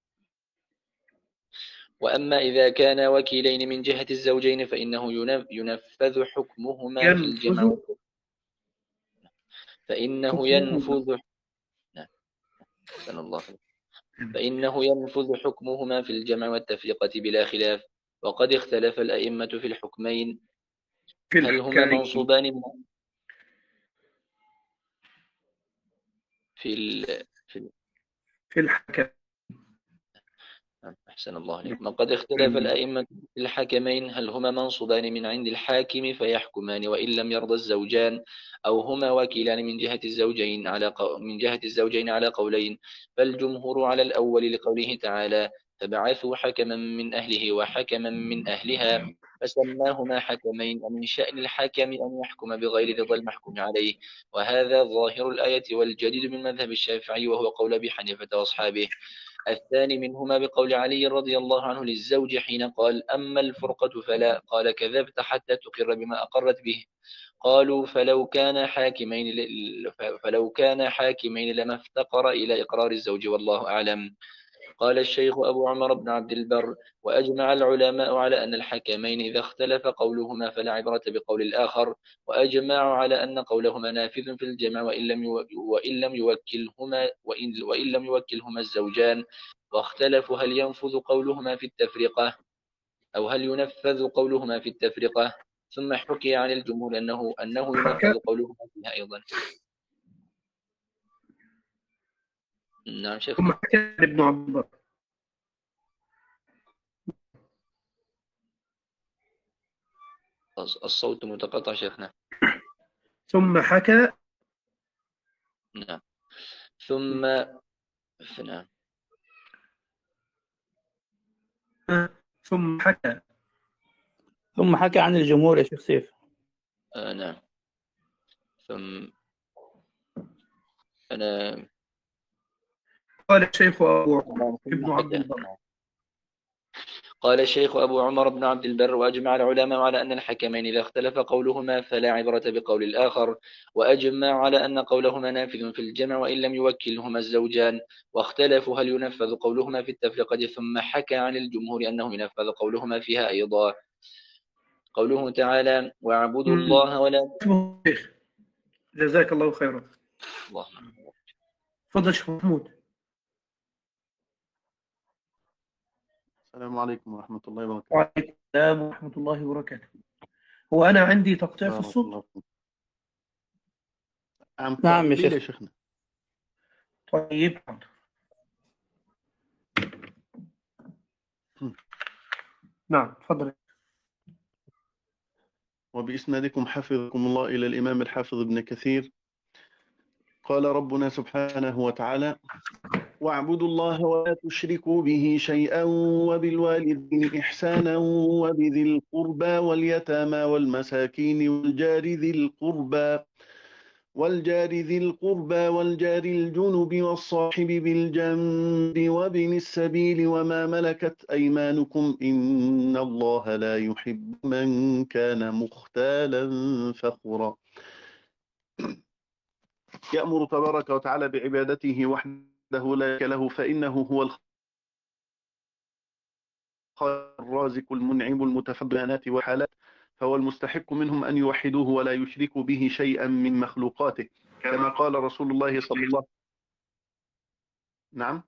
وأما إذا كان وكيلين من جهة الزوجين فإنه ينفذ حكمهما في الجمع
ينفذ
فإنه
حكمهما
ينفذ نعم. أحسن الله. فإنه ينفذ حكمهما في الجمع والتفرقة بلا خلاف. وقد اختلف الأئمة في الحكمين
في
هل هما
الحكاية
منصوبان في ال... في ال...
في الحكاية
أحسن الله عليكم. وقد اختلف الأئمة في الحكمين هل هما منصوبان من عند الحاكم فيحكمان وإن لم يرضى الزوجان أو هما وكيلان من جهة الزوجين على قو... من جهة الزوجين على قولين. فالجمهور على الأول لقوله تعالى فبعثوا حكما من أهله وحكما من أهلها فسماهما حكمين. ومن شأن الحاكم أن يحكم بغير رضا المحكوم عليه. وهذا ظاهر الآية والجديد من مذهب الشافعي وهو قول أبي حنيفة وأصحابه. الثاني منهما بقول علي رضي الله عنه للزوج حين قال أما الفرقة فلا قال كذبت حتى تقر بما أقرت به. قالوا فلو كان حاكمين فلو كان حاكمين لما افتقر إلى إقرار الزوج والله أعلم. قال الشيخ أبو عمر بن عبد البر وأجمع العلماء على أن الحكمين إذا اختلف قولهما فلا عبرة بقول الآخر. وأجمعوا على أن قولهما نافذ في الجمع وإن لم وإن لم يوكلهما وإن, وإن لم يوكلهما الزوجان. واختلفوا هل ينفذ قولهما في التفرقة أو هل ينفذ قولهما في التفرقة. ثم حكي عن الجمهور أنه أنه ينفذ قولهما فيها أيضا. نعم شيخ.
ثم حكى ابن عبد البر
الصوت متقطع شيخنا.
ثم حكى
نعم ثم نعم
ثم حكى
ثم حكى عن الجمهور يا شيخ سيف.
آه نعم ثم أنا
قال الشيخ أبو عمر ابن عبد البر
قال الشيخ أبو عمر بن عبد البر وأجمع العلماء على أن الحكمين إذا اختلف قولهما فلا عبرة بقول الآخر. وأجمع على أن قولهما نافذ في الجمع وإن لم يوكلهما الزوجان. واختلفوا هل ينفذ قولهما في التفرقة. ثم حكى عن الجمهور أنه ينفذ قولهما فيها أيضا. قوله تعالى واعبدوا الله ولا
جزاك الله خيرا.
الله
تفضل شيخ محمود.
السلام عليكم ورحمة الله وبركاته.
وعليكم السلام ورحمة الله وبركاته. هو أنا عندي تقطيع في الصوت.
نعم يا شيخ.
يا شيخنا.
طيب نعم تفضل.
وبإسنادكم حفظكم الله إلى الإمام الحافظ ابن كثير قال ربنا سبحانه وتعالى واعبدوا الله ولا تشركوا به شيئا وبالوالدين إحسانا وبذي القربى واليتامى والمساكين والجار ذي القربى والجار ذي القربى والجار الجنب والصاحب بالجنب وابن السبيل وما ملكت أيمانكم إن الله لا يحب من كان مختالا فخورا. يأمر تبارك وتعالى بعبادته وحده لا شريك له فإنه هو الرازق المنعم المتفضل والحالات فهو المستحق منهم أن يوحدوه ولا يشركوا به شيئا من مخلوقاته كما قال رسول الله صلى الله نعم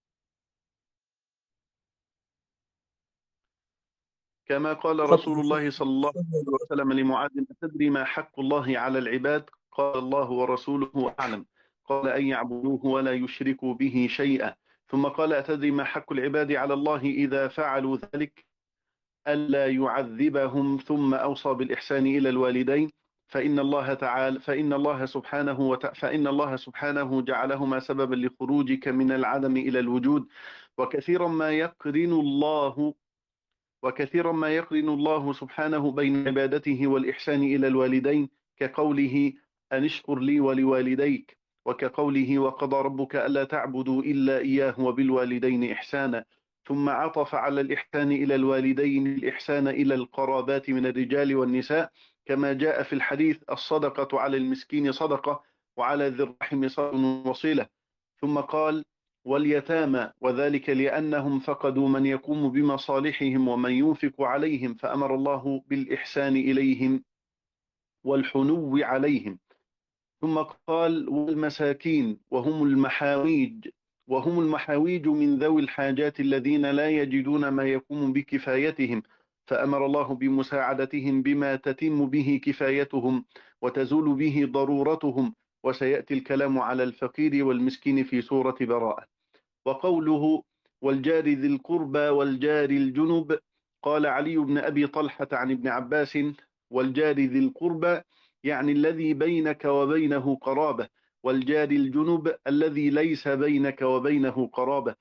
كما قال رسول الله صلى الله عليه وسلم لمعاذ أتدري ما حق الله على العباد قال الله ورسوله أعلم قال أن يعبدوه ولا يشركوا به شيئا ثم قال أتدري ما حق العباد على الله إذا فعلوا ذلك ألا يعذبهم ثم أوصى بالإحسان إلى الوالدين فإن الله تعالى فإن الله سبحانه وت... فإن الله سبحانه جعلهما سببا لخروجك من العدم إلى الوجود وكثيرا ما يقرن الله وكثيرا ما يقرن الله سبحانه بين عبادته والإحسان إلى الوالدين كقوله أن اشكر لي ولوالديك وكقوله وقضى ربك ألا تعبدوا إلا إياه وبالوالدين إحسانا ثم عطف على الإحسان إلى الوالدين الإحسان إلى القرابات من الرجال والنساء كما جاء في الحديث الصدقة على المسكين صدقة وعلى ذي الرحم صل وصلة. ثم قال واليتامى، وذلك لأنهم فقدوا من يقوم بمصالحهم ومن ينفق عليهم، فأمر الله بالإحسان إليهم والحنو عليهم. ثم قال والمساكين وهم المحاويج وهم المحاويج من ذوي الحاجات الذين لا يجدون ما يقوم بكفايتهم، فأمر الله بمساعدتهم بما تتم به كفايتهم وتزول به ضرورتهم. وسيأتي الكلام على الفقير والمسكين في سورة براءة. وقوله والجار ذي القربى والجار الجنب، قال علي بن أبي طلحة عن ابن عباس والجار ذي القربى يعني الذي بينك وبينه قرابة، والجار الجنب الذي ليس بينك وبينه قرابة.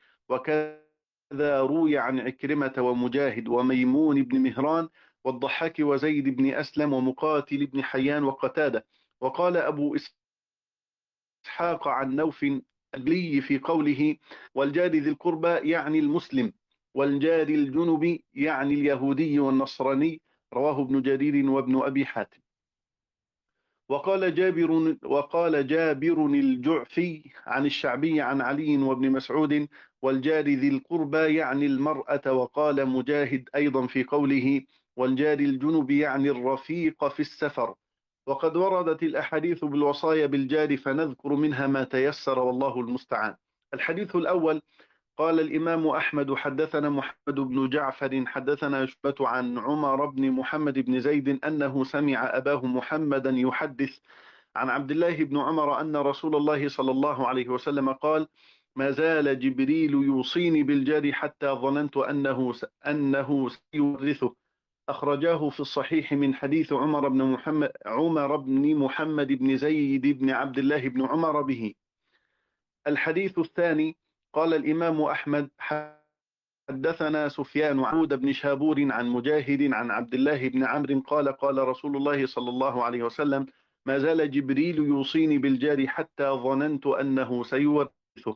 وكذا روي عن عكرمة ومجاهد وميمون بن مهران والضحاك وزيد بن أسلم ومقاتل بن حيان وقتادة. وقال أبو إسحاق عن نوف البلي في قوله والجار ذي القربى يعني المسلم، والجار الجنب يعني اليهودي والنصراني، رواه ابن جرير وابن أبي حاتم. وقال جابر وقال جابر الجعفي عن الشعبي عن علي وابن مسعود والجار ذي القربى يعني المرأة. وقال مجاهد أيضا في قوله والجار الجنب يعني الرفيق في السفر. وقد وردت الأحاديث بالوصايا بالجار، فنذكر منها ما تيسر والله المستعان. الحديث الأول قال الإمام أحمد حدثنا محمد بن جعفر حدثنا شعبة عن عمر بن محمد بن زيد أنه سمع أباه محمدا يحدث عن عبد الله بن عمر أن رسول الله صلى الله عليه وسلم قال ما زال جبريل يوصيني بالجار حتى ظننت أنه أنه سيورثه. أخرجاه في الصحيح من حديث عمر بن محمد عمر بن محمد بن زيد بن عبد الله بن عمر به. الحديث الثاني قال الإمام أحمد حدثنا سفيان عود بن شابور عن مجاهد عن عبد الله بن عمرو قال قال رسول الله صلى الله عليه وسلم ما زال جبريل يوصيني بالجار حتى ظننت أنه سيورثه.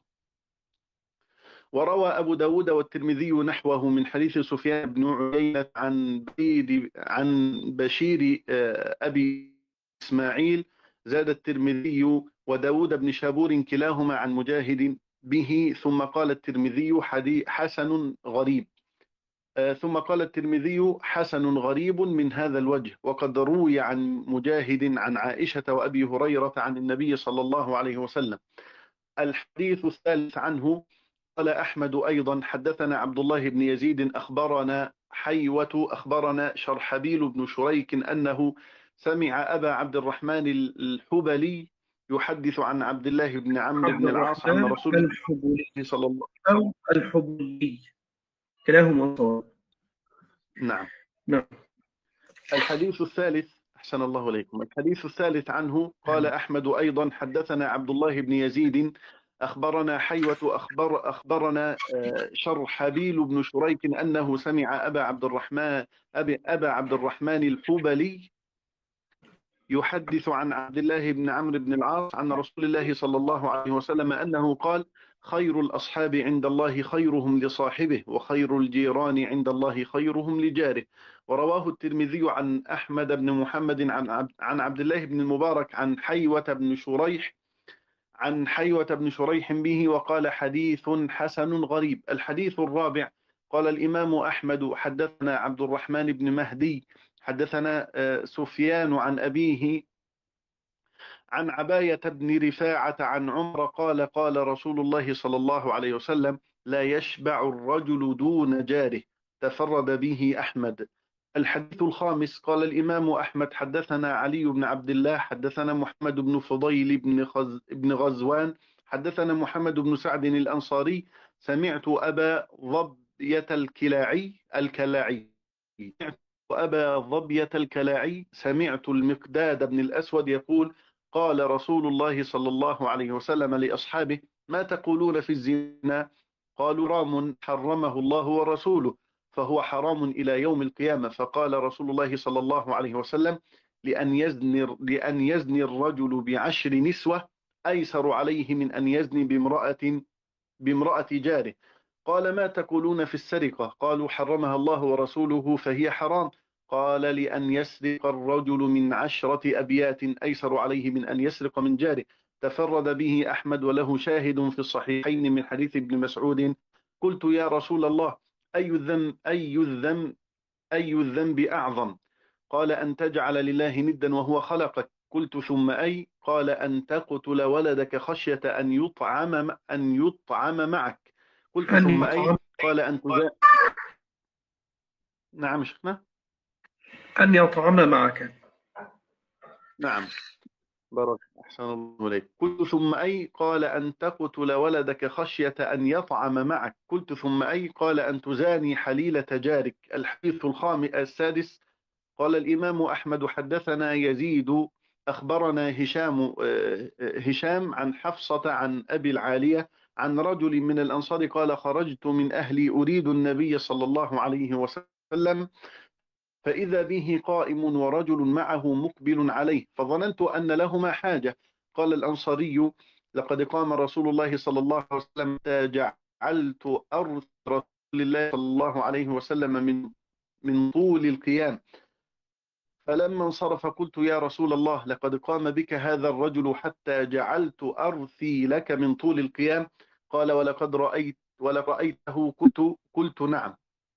وروى أبو داود والترمذي نحوه من حديث سفيان بن عيينة عن عن بشير أبي إسماعيل. زاد الترمذي وداود بن شابور كلاهما عن مجاهد به. ثم قال الترمذي حديث حسن غريب ثم قال الترمذي حسن غريب من هذا الوجه. وقد روي عن مجاهد عن عائشة وأبي هريرة عن النبي صلى الله عليه وسلم. الحديث الثالث عنه قال أحمد أيضا حدثنا عبد الله بن يزيد أخبرنا حيوة أخبرنا شرحبيل بن شريك أنه سمع أبا عبد الرحمن الحبلي يحدث عن عبد الله بن عمرو بن العاص عن رسول الله صلى الله عليه وسلم
أو الحبلي كلاهما صواب.
نعم
نعم.
الحديث الثالث أحسن الله إليكم. الحديث الثالث عنه قال أحمد أيضا حدثنا عبد الله بن يزيد أخبرنا حيوة أخبر أخبرنا شرحبيل بن شريك أنه سمع أبا عبد الرحمن أبي أبا عبد الرحمن الحبلي يحدث عن عبد الله بن عمرو بن العاص عن رسول الله صلى الله عليه وسلم أنه قال خير الأصحاب عند الله خيرهم لصاحبه وخير الجيران عند الله خيرهم لجاره. ورواه الترمذي عن أحمد بن محمد عن عن عبد الله بن المبارك عن حيوة بن شريح عن حيوة بن شريح به وقال حديث حسن غريب. الحديث الرابع قال الإمام أحمد حدثنا عبد الرحمن بن مهدي حدثنا سفيان عن أبيه عن عباية بن رفاعة عن عمر قال قال رسول الله صلى الله عليه وسلم لا يشبع الرجل دون جاره. تفرد به أحمد. الحديث الخامس قال الإمام أحمد حدثنا علي بن عبد الله حدثنا محمد بن فضيل بن, غز بن غزوان حدثنا محمد بن سعد الأنصاري سمعت أبا ضبية الكلاعي الكلاعي سمعت أبا ضبية الكلاعي سمعت المقداد بن الأسود يقول قال رسول الله صلى الله عليه وسلم لأصحابه ما تقولون في الزنا؟ قالوا رام حرمه الله ورسوله فهو حرام إلى يوم القيامة. فقال رسول الله صلى الله عليه وسلم لأن يزني, لأن يزني الرجل بعشر نسوة أيسر عليه من أن يزني بامرأة, بامرأة جاره. قال ما تقولون في السرقة؟ قالوا حرمها الله ورسوله فهي حرام. قال لأن يسرق الرجل من عشرة أبيات أيسر عليه من أن يسرق من جاره. تفرد به أحمد وله شاهد في الصحيحين من حديث ابن مسعود قلت يا رسول الله أي الذنب أي الذنب أي الذنب أعظم؟ قال أن تجعل لله ندا وهو خلقك. قلت ثم أي؟ قال أن تقتل ولدك خشية أن يطعم أن يطعم معك. قلت
أن
ثم أي؟
يطعم
قال أن تزا... نعم شيخنا.
أن يطعم معك.
نعم بارك أحسن الله إليك. قلت ثم أي؟ قال أن تقتل ولدك خشية أن يطعم معك. قلت ثم أي؟ قال أن تزاني حليلة جارك. الحديث الخامس السادس. قال الإمام أحمد حدثنا يزيد أخبرنا هشام هشام عن حفصة عن أبي العالية عن رجل من الأنصار قال خرجت من أهلي أريد النبي صلى الله عليه وسلم فإذا به قائم ورجل معه مقبل عليه فظننت أن لهما حاجة. قال الأنصاري لقد قام رسول الله صلى الله عليه وسلم جعلت أرث رسول الله صلى الله عليه وسلم من من طول القيام فلما انصرف قلت يا رسول الله لقد قام بك هذا الرجل حتى جعلت أرثي لك من طول القيام. قال ولقد رأيت ولرأيته قلت قلت نعم.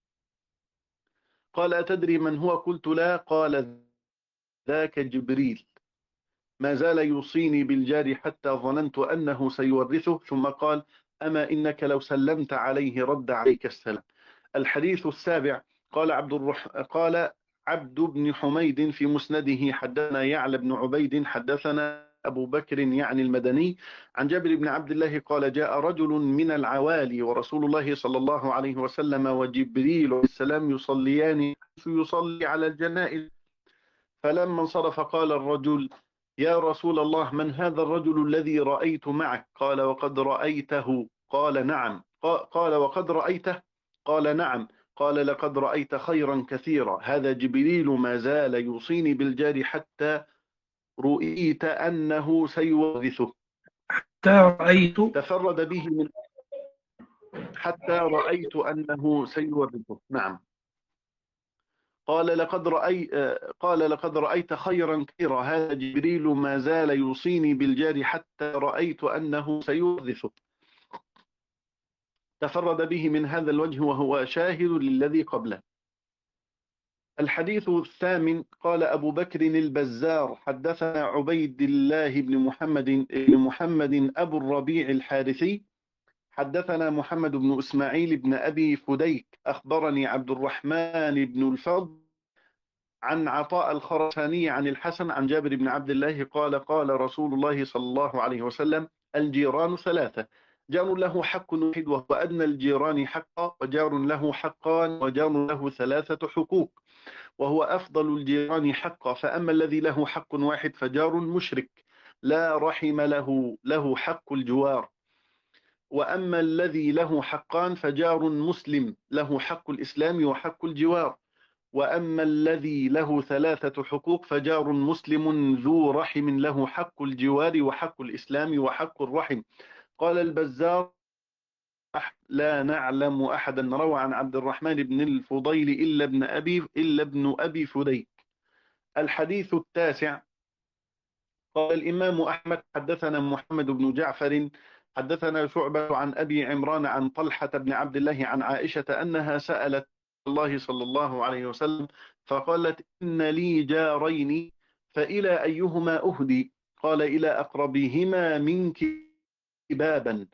قال أتدري من هو؟ قلت لا. قال ذاك جبريل ما زال يوصيني بالجار حتى ظننت أنه سيورثه ثم قال أما إنك لو سلمت عليه رد عليك السلام. الحديث السابع. قال عبد الرح... قال عبد بن حميد في مسنده حدثنا يعلى بن عبيد حدثنا أبو بكر يعني المدني عن جابر بن عبد الله قال جاء رجل من العوالي ورسول الله صلى الله عليه وسلم وجبريل والسلام يصليان يصلي على الجنائز فلما انصرف قال الرجل يا رسول الله من هذا الرجل الذي رأيت معك؟ قال وقد رأيته. قال نعم. قال وقد رأيته؟ قال نعم. قال لقد رأيت خيرا كثيرا هذا جبريل ما زال يوصيني بالجار حتى رؤيت أنه سيورثه.
حتى رأيت
تفرد به من حتى رأيت أنه سيورثه. نعم. قال لقد رأي قال لقد رأيت خيرا كثيرا هذا جبريل ما زال يوصيني بالجار حتى رأيت أنه سيورثه. تفرد به من هذا الوجه وهو شاهد للذي قبله. الحديث الثامن. قال أبو بكر البزار حدثنا عبيد الله بن محمد بن محمد أبو الربيع الحارثي حدثنا محمد بن إسماعيل بن أبي فديك أخبرني عبد الرحمن بن الفضل عن عطاء الخرساني عن الحسن عن جابر بن عبد الله قال قال رسول الله صلى الله عليه وسلم الجيران ثلاثة جار له حق واحد وهو أدنى الجيران حقا وجار له حقان وجار له ثلاثة حقوق وهو أفضل الجيران حقا فأما الذي له حق واحد فجار مشرك لا رحم له له حق الجوار وأما الذي له حقان فجار مسلم له حق الإسلام وحق الجوار وأما الذي له ثلاثة حقوق فجار مسلم ذو رحم له حق الجوار وحق الإسلام وحق الرحم. قال البزار لا نعلم أحدا روى عن عبد الرحمن بن الفضيل إلا ابن أبي إلا ابن أبي فديك. الحديث التاسع. قال الإمام أحمد حدثنا محمد بن جعفر حدثنا شعبة عن أبي عمران عن طلحة بن عبد الله عن عائشة أنها سألت الله صلى الله عليه وسلم فقالت إن لي جارين فإلى أيهما أهدي؟ قال إلى أقربهما منك بابا.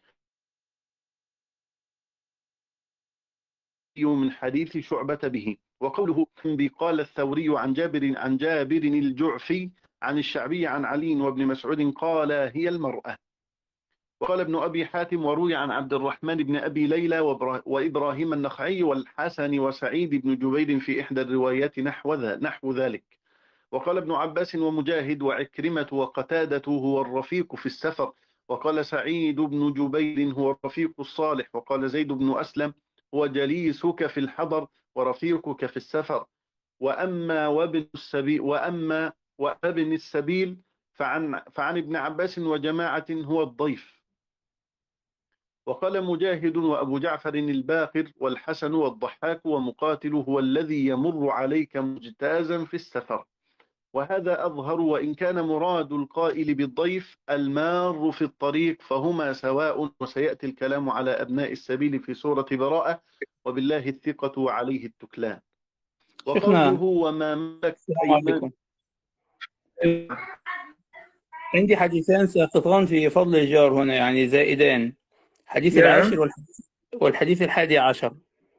من حديث شعبة به. وقوله قال الثوري عن جابر عن جابر الجعفي عن الشعبي عن علي وابن مسعود قال هي المرأة. وقال ابن أبي حاتم وروي عن عبد الرحمن بن أبي ليلى وإبراهيم النخعي والحسن وسعيد بن جبير في إحدى الروايات نحو نحو ذلك. وقال ابن عباس ومجاهد وعكرمة وقتادة هو الرفيق في السفر. وقال سعيد بن جبير هو الرفيق الصالح. وقال زيد بن أسلم هو جليسك في الحضر ورفيقك في السفر. وأما وابن السبيل وأما وابن السبيل فعن فعن ابن عباس وجماعة هو الضيف. وقال مجاهد وأبو جعفر الباقر والحسن والضحاك ومقاتل هو الذي يمر عليك مجتازا في السفر. وهذا أظهر، وإن كان مراد القائل بالضيف المار في الطريق فهما سواء، وسيأتي الكلام على أبناء السبيل في سورة براءة، وبالله الثقة وعليه التكلان.
شيخنا
وقوله وما ملك
السلام
أيمان.
عليكم. عندي حديثان ساقطان في فضل الجار هنا، يعني زائدان، حديث
يا
العاشر والحديث, والحديث الحادي عشر.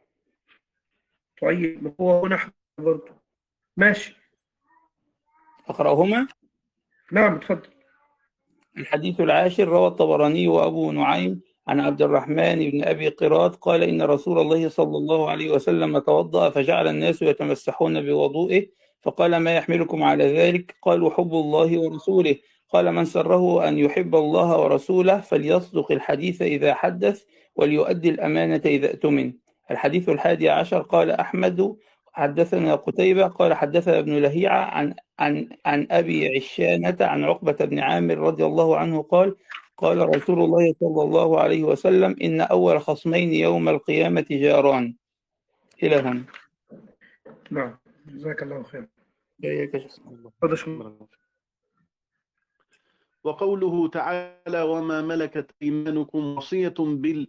طيب، ما هو هنا برضه ماشي.
أقرأهما.
نعم، اتفضل.
الحديث العاشر روى الطبراني وأبو نعيم عن عبد الرحمن بن أبي قراط قال إن رسول الله صلى الله عليه وسلم توضأ فجعل الناس يتمسحون بوضوئه، فقال ما يحملكم على ذلك؟ قالوا حب الله ورسوله. قال من سره أن يحب الله ورسوله فليصدق الحديث إذا حدث وليؤدي الأمانة إذا اؤتمن. الحديث الحادي عشر قال أحمد حدثنا قتيبة قال حدثنا ابن لهيعة عن عن عن أبي عشانة عن عقبة بن عامر رضي الله عنه قال قال رسول الله صلى الله عليه وسلم إن أول خصمين يوم القيامة جاران. إلى هنا.
نعم، جزاك الله خير.
إياك يا شيخ.
تفضل شو.
وقوله تعالى وما ملكت أيمانكم وصية بال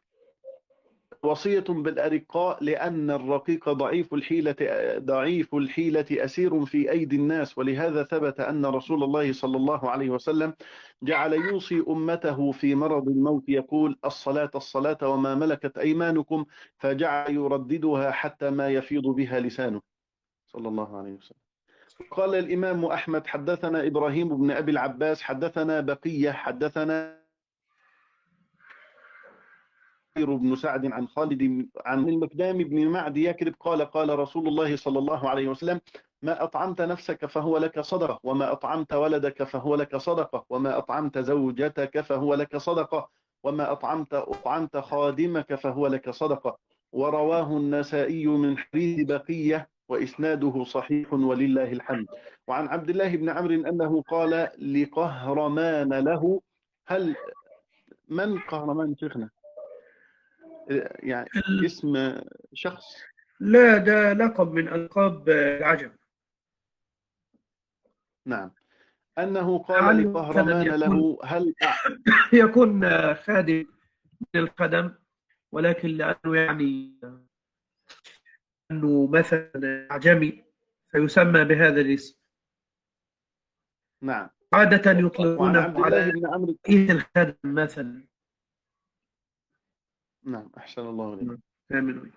وصية بالأرقاء، لأن الرقيق ضعيف الحيلة ضعيف الحيلة أسير في أيدي الناس، ولهذا ثبت أن رسول الله صلى الله عليه وسلم جعل يوصي أمته في مرض الموت يقول الصلاة الصلاة وما ملكت أيمانكم، فجعل يرددها حتى ما يفيض بها لسانه صلى الله عليه وسلم. قال الإمام أحمد حدثنا إبراهيم بن أبي العباس حدثنا بقية حدثنا بن سعد عن خالد عن المقدام بن معد يكرب قال قال رسول الله صلى الله عليه وسلم ما أطعمت نفسك فهو لك صدقة، وما أطعمت ولدك فهو لك صدقة، وما أطعمت زوجتك فهو لك صدقة، وما أطعمت أطعمت خادمك فهو لك صدقة. ورواه النسائي من حديث بقية وإسناده صحيح ولله الحمد. وعن عبد الله بن عمرو أنه قال لقهرمان له هل من قهرمان شيخنا؟ يعني اسم شخص؟
لا، ده لقب من ألقاب العجم.
نعم. أنه قال لقهرمان له هل
يكون خادم من الخدم، ولكن لأنه يعني أنه مثلا أعجمي فيسمى بهذا الاسم.
نعم.
عادة يطلقونه
عبد الله بن عمرو
رئيس الخدم مثلا.
نعم، أحسن الله إليك.
آمين.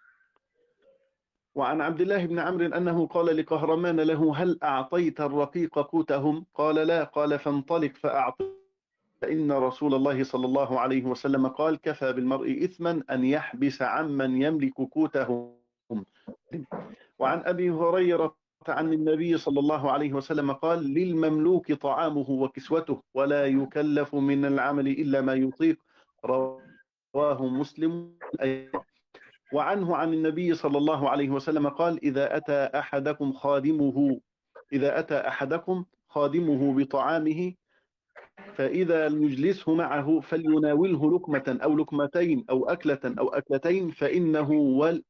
وعن عبد الله بن عمرو أنه قال لقهرمان له هل أعطيت الرقيق قوتهم؟ قال لا. قال فانطلق فأعطي، فإن رسول الله صلى الله عليه وسلم قال كفى بالمرء إثما أن يحبس عمن يملك قوتهم. وعن أبي هريرة عن النبي صلى الله عليه وسلم قال للمملوك طعامه وكسوته ولا يكلف من العمل إلا ما يطيق، رواه مسلم. وعنه عن النبي صلى الله عليه وسلم قال إذا أتى أحدكم خادمه إذا أتى أحدكم خادمه بطعامه فإذا يجلسه معه فليناوله لقمة أو لقمتين أو أكلة أو أكلتين فإنه ول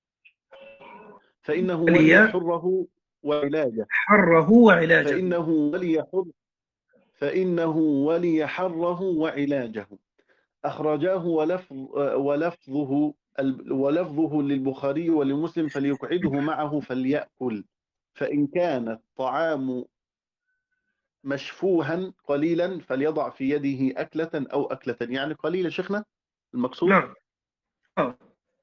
فإنه ولي حره وعلاجه
حره وعلاجه
فإنه ولي حر فإنه ولي حره وعلاجه. أخرجاه ولفظ ولفظه ولفظه للبخاري ولمسلم فليقعده معه فليأكل، فإن كان الطعام مشفوها قليلا فليضع في يده أكلة أو أكلة، يعني قليلة شيخنا المقصود.
نعم. أوه.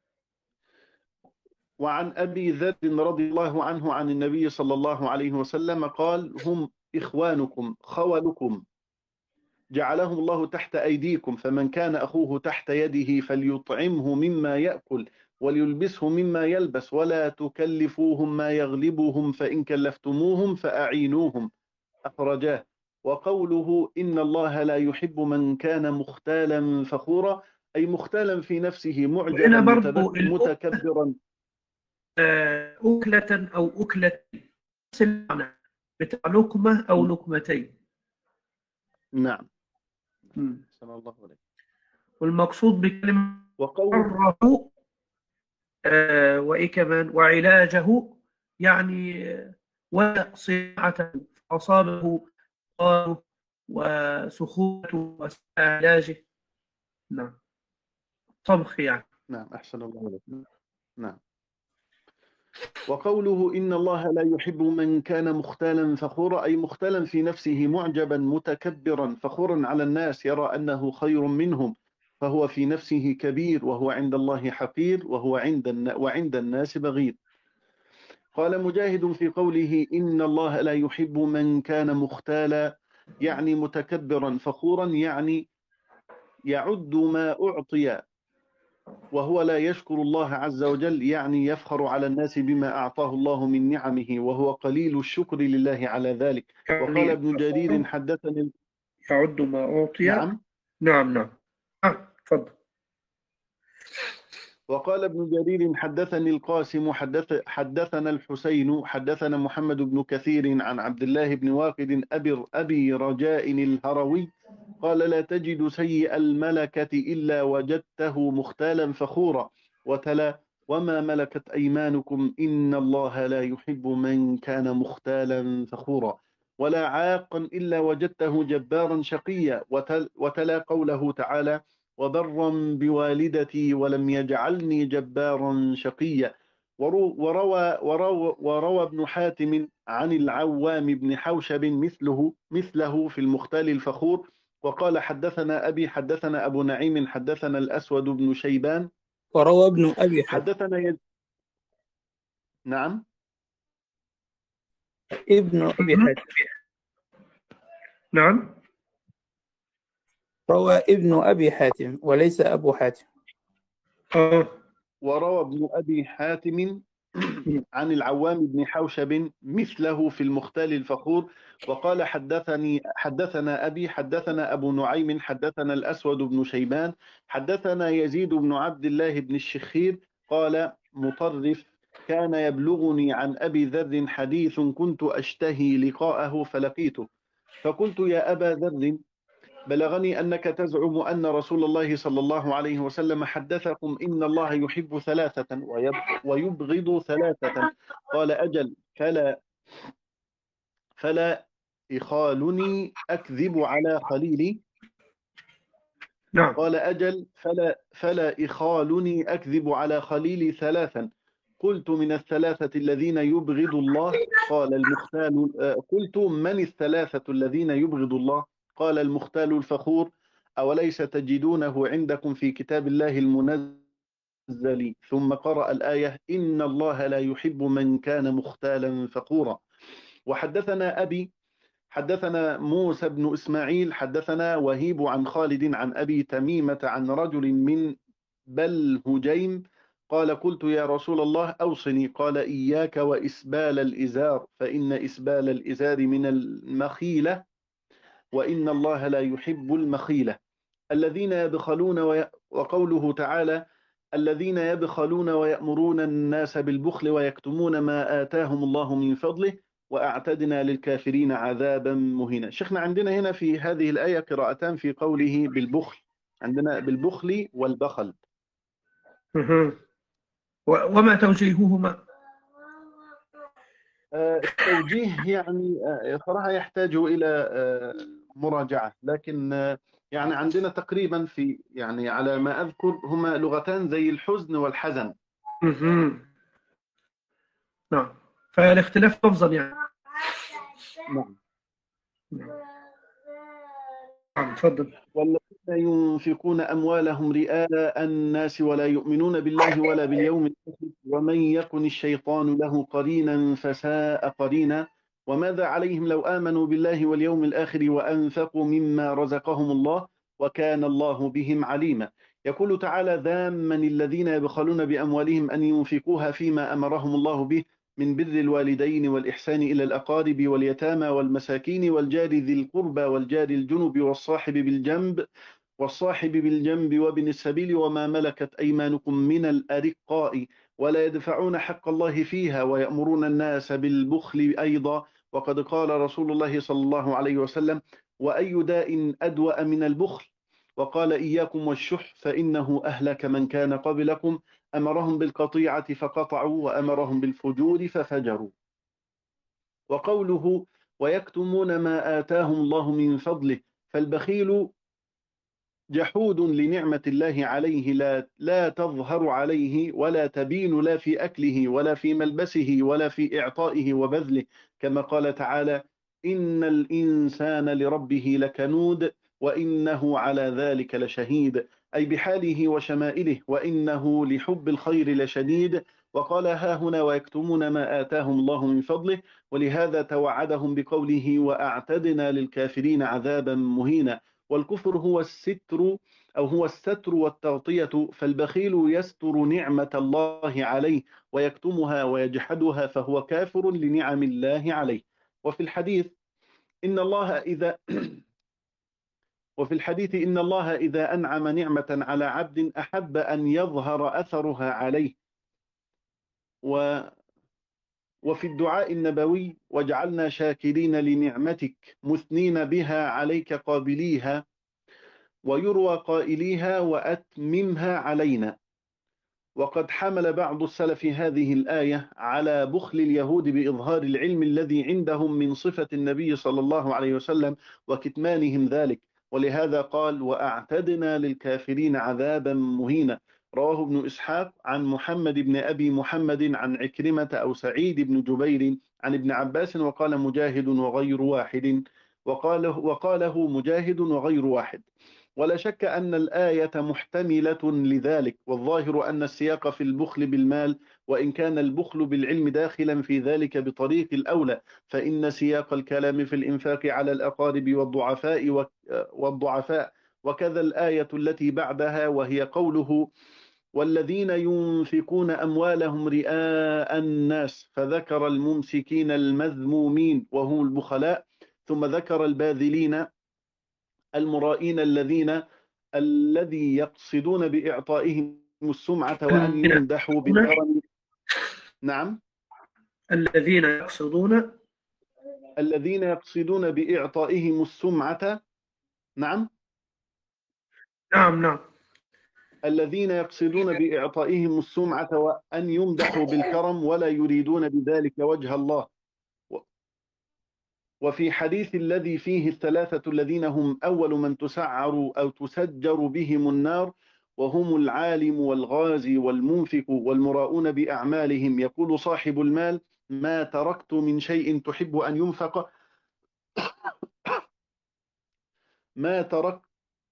وعن أبي ذر رضي الله عنه عن النبي صلى الله عليه وسلم قال هم إخوانكم خولكم جعلهم الله تحت أيديكم، فمن كان أخوه تحت يده فليطعمه مما يأكل وليلبسه مما يلبس ولا تكلفوهم ما يغلبهم فإن كلفتموهم فأعينوهم. أخرجاه. وقوله إن الله لا يحب من كان مختالا فخورا أي مختالا في نفسه معجبا متكبرا.
أكلة أو أكلتين بتاع لقمة أو لقمتين.
نعم.
م.
الله عليك.
والمقصود بكلمة
وقوله
آه وإيه كمان وعلاجه، يعني وصناعة فأصابه قاره وسخوته وأثناء علاجه. نعم، طبخ يعني.
نعم، أحسن الله عليك. نعم. وقوله إن الله لا يحب من كان مختالا فخورا، أي مختالا في نفسه، معجبا متكبرا فخورا على الناس، يرى أنه خير منهم، فهو في نفسه كبير وهو عند الله حقير، وهو عند وعند الناس بغيض. قال مجاهد في قوله إن الله لا يحب من كان مختالا، يعني متكبرا فخورا، يعني يعد ما أعطي وهو لا يشكر الله عز وجل، يعني يفخر على الناس بما أعطاه الله من نعمه، وهو قليل الشكر لله على ذلك. وقال
يعني
ابن جرير حدثني
يعد ما أعطي.
نعم
نعم نعم آه، تفضل.
وقال ابن جرير حدثني القاسم حدث حدثنا الحسين حدثنا محمد بن كثير عن عبد الله بن واقد أبي, أبي رجاء الهروي قال لا تجد سيء الملكة إلا وجدته مختالا فخورا، وتلا وما ملكت أيمانكم إن الله لا يحب من كان مختالا فخورا، ولا عاقا إلا وجدته جبارا شقيا، وتل وتلا قوله تعالى وبرا بوالدتي ولم يجعلني جبارا شقيا. وروى, وروى, وروى ابن حاتم عن العوام بن حوشب مثله مثله في المختال الفخور. وقال حدثنا أبي حدثنا أبو نعيم حدثنا الأسود بن شيبان
وروى ابن أبي حاتم
حدثنا يد... نعم
ابن أبي حاتم
نعم
روى ابن أبي حاتم وليس أبو حاتم.
آه.
وروى ابن أبي حاتم عن العوام بن حوشب مثله في المختال الفخور. وقال حدثني حدثنا أبي حدثنا أبو نعيم حدثنا الأسود بن شيبان حدثنا يزيد بن عبد الله بن الشخير قال مطرف كان يبلغني عن أبي ذر حديث كنت أشتهي لقاءه فلقيته، فقلت يا أبا ذر بلغني أنك تزعم أن رسول الله صلى الله عليه وسلم حدثكم إن الله يحب ثلاثة ويبغض ثلاثة. قال أجل فلا فلا إخالني أكذب على خليلي
نعم
قال أجل فلا فلا إخالني أكذب على خليلي ثلاثا. قلت من الثلاثة الذين يبغض الله؟ قال المختال. قلت من الثلاثة الذين يبغض الله؟ قال المختال الفخور. أوليس تجدونه عندكم في كتاب الله المنزل؟ ثم قرأ الآية إن الله لا يحب من كان مختالا فخورا. وحدثنا أبي حدثنا موسى بن إسماعيل حدثنا وهيب عن خالد عن أبي تميمة عن رجل من بلهجيم قال قلت يا رسول الله أوصني، قال إياك وإسبال الإزار فإن إسبال الإزار من المخيلة وإن الله لا يحب المخيلة. الذين يبخلون وي... وقوله تعالى الذين يبخلون ويأمرون الناس بالبخل ويكتمون ما آتاهم الله من فضله وأعتدنا للكافرين عذابا مهينا. شيخنا عندنا هنا في هذه الآية قراءتان في قوله بالبخل، عندنا بالبخل والبخل.
وما توجيههما؟
التوجيه يعني صراحة يحتاج إلى مراجعة، لكن يعني عندنا تقريبا في يعني على ما أذكر هما لغتان زي الحزن والحزن.
نعم، فالاختلاف لفظا يعني.
نعم
نعم تفضل.
والذين ينفقون أموالهم رئاء الناس ولا يؤمنون بالله ولا باليوم الآخر ومن يكن الشيطان له قرينا فساء قرينا وماذا عليهم لو آمنوا بالله واليوم الآخر وأنفقوا مما رزقهم الله وكان الله بهم عليما. يقول تعالى ذاما الذين يبخلون بأموالهم أن ينفقوها فيما أمرهم الله به من بر الوالدين والإحسان إلى الأقارب واليتامى والمساكين والجار ذي القربى والجار الجنب والصاحب بالجنب والصاحب بالجنب وابن السبيل وما ملكت أيمانكم من الأرقاء ولا يدفعون حق الله فيها ويأمرون الناس بالبخل أيضا. وقد قال رسول الله صلى الله عليه وسلم وأي داء أدوأ من البخل؟ وقال إياكم والشح فإنه أهلك من كان قبلكم أمرهم بالقطيعة فقطعوا وأمرهم بالفجور ففجروا. وقوله ويكتمون ما آتاهم الله من فضله، فالبخيل جحود لنعمة الله عليه لا, لا تظهر عليه ولا تبين لا في أكله ولا في ملبسه ولا في إعطائه وبذله، كما قال تعالى إن الإنسان لربه لكنود وإنه على ذلك لشهيد، أي بحاله وشمائله، وإنه لحب الخير لشديد. وقال ها هنا ويكتمون ما آتاهم الله من فضله، ولهذا توعدهم بقوله وأعتدنا للكافرين عذابا مهينا. والكفر هو الستر أو هو الستر والتغطية، فالبخيل يستر نعمة الله عليه ويكتمها ويجحدها، فهو كافر لنعم الله عليه. وفي الحديث إن الله إذا وفي الحديث إن الله إذا أنعم نعمة على عبد أحب أن يظهر أثرها عليه. و وفي الدعاء النبوي واجعلنا شاكرين لنعمتك مثنين بها عليك قابليها، ويروى قائليها وأتممها علينا. وقد حمل بعض السلف هذه الآية على بخل اليهود بإظهار العلم الذي عندهم من صفة النبي صلى الله عليه وسلم وكتمانهم ذلك، ولهذا قال وأعتدنا للكافرين عذابا مهينا. رواه ابن إسحاق عن محمد بن أبي محمد عن عكرمة أو سعيد بن جبير عن ابن عباس، وقال مجاهد وغير واحد وقاله, وقاله مجاهد وغير واحد. ولا شك أن الآية محتملة لذلك، والظاهر أن السياق في البخل بالمال، وإن كان البخل بالعلم داخلا في ذلك بطريق الأولى، فإن سياق الكلام في الإنفاق على الأقارب والضعفاء والضعفاء وكذا الآية التي بعدها وهي قوله والذين ينفقون أموالهم رئاء الناس، فذكر الممسكين المذمومين وهم البخلاء، ثم ذكر الباذلين المرائين الذين الذي يقصدون بإعطائهم السمعة وأن يمدحوا بالكرم. نعم،
الذين يقصدون
الذين يقصدون بإعطائهم السمعة. نعم
نعم نعم
الذين يقصدون بإعطائهم السمعة وأن يمدحوا بالكرم ولا يريدون بذلك وجه الله. وفي حديث الذي فيه الثلاثة الذين هم أول من تسعر أو تسجر بهم النار وهم العالم والغازي والمنفق والمراؤون بأعمالهم، يقول صاحب المال ما تركت من شيء تحب أن ينفق ما تركت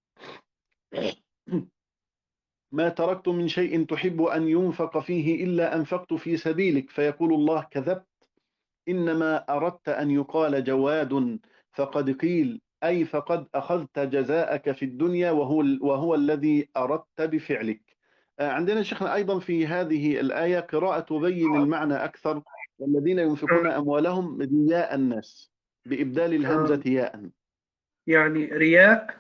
ما تركت من شيء تحب أن ينفق فيه إلا أنفقت في سبيلك، فيقول الله كذبت، إنما أردت أن يقال جواد، فقد قيل أي فقد أخذت جزاءك في الدنيا وهو, وهو الذي أردت بفعلك. عندنا شيخنا أيضا في هذه الآية قراءة تبين المعنى أكثر، والذين ينفقون أموالهم رياء الناس بإبدال الهمزة ياء،
يعني رياء.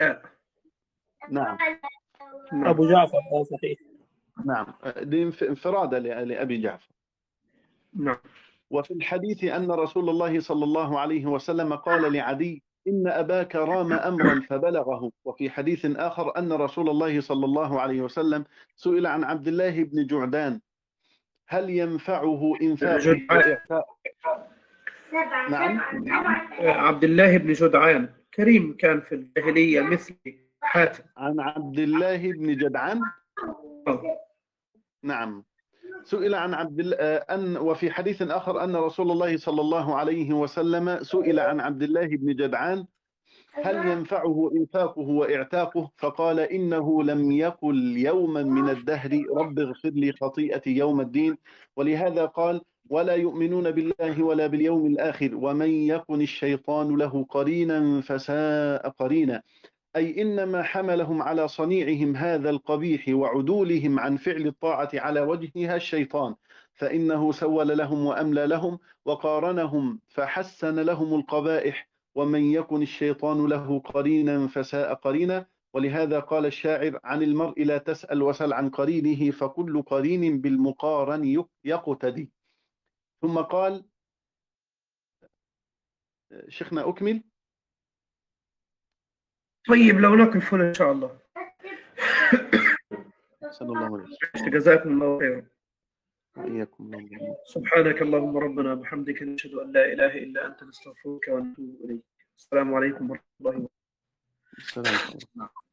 نعم
أبو جعفر أو صحيح.
نعم، دي انفرادة لأبي جعفر.
نعم.
وفي الحديث أن رسول الله صلى الله عليه وسلم قال لعدي إن أباك رام أمرا فبلغه. وفي حديث آخر أن رسول الله صلى الله عليه وسلم سئل عن عبد الله بن جعدان هل ينفعه إنفاقه وإعطاء. نعم،
عبد الله بن جدعان كريم كان في الجاهلية مثل حاتم.
عن عبد الله بن جدعان. نعم، سئل عن عبد الله أن وفي حديث آخر أن رسول الله صلى الله عليه وسلم سئل عن عبد الله بن جدعان هل ينفعه إنفاقه وإعتاقه، فقال إنه لم يقل يوما من الدهر رب اغفر لي خطيئتي يوم الدين. ولهذا قال ولا يؤمنون بالله ولا باليوم الآخر ومن يكن الشيطان له قرينا فساء قرينا، أي إنما حملهم على صنيعهم هذا القبيح وعدولهم عن فعل الطاعة على وجهها الشيطان، فإنه سول لهم وأملى لهم وقارنهم فحسن لهم القبائح، ومن يكن الشيطان له قرينا فساء قرينا. ولهذا قال الشاعر عن المرء لا تسأل وسل عن قرينه فكل قرين بالمقارن يقتدي. ثم قال شيخنا أكمل.
طيب لو نقف هنا إن شاء الله.
صلى الله عليه وسلم.
جزاكم الله خيرا.
وإياكم الله.
سبحانك اللهم ربنا وبحمدك نشهد أن لا إله إلا أنت نستغفرك ونتوب إليك. السلام عليكم ورحمة الله وبركاته.
السلام عليكم.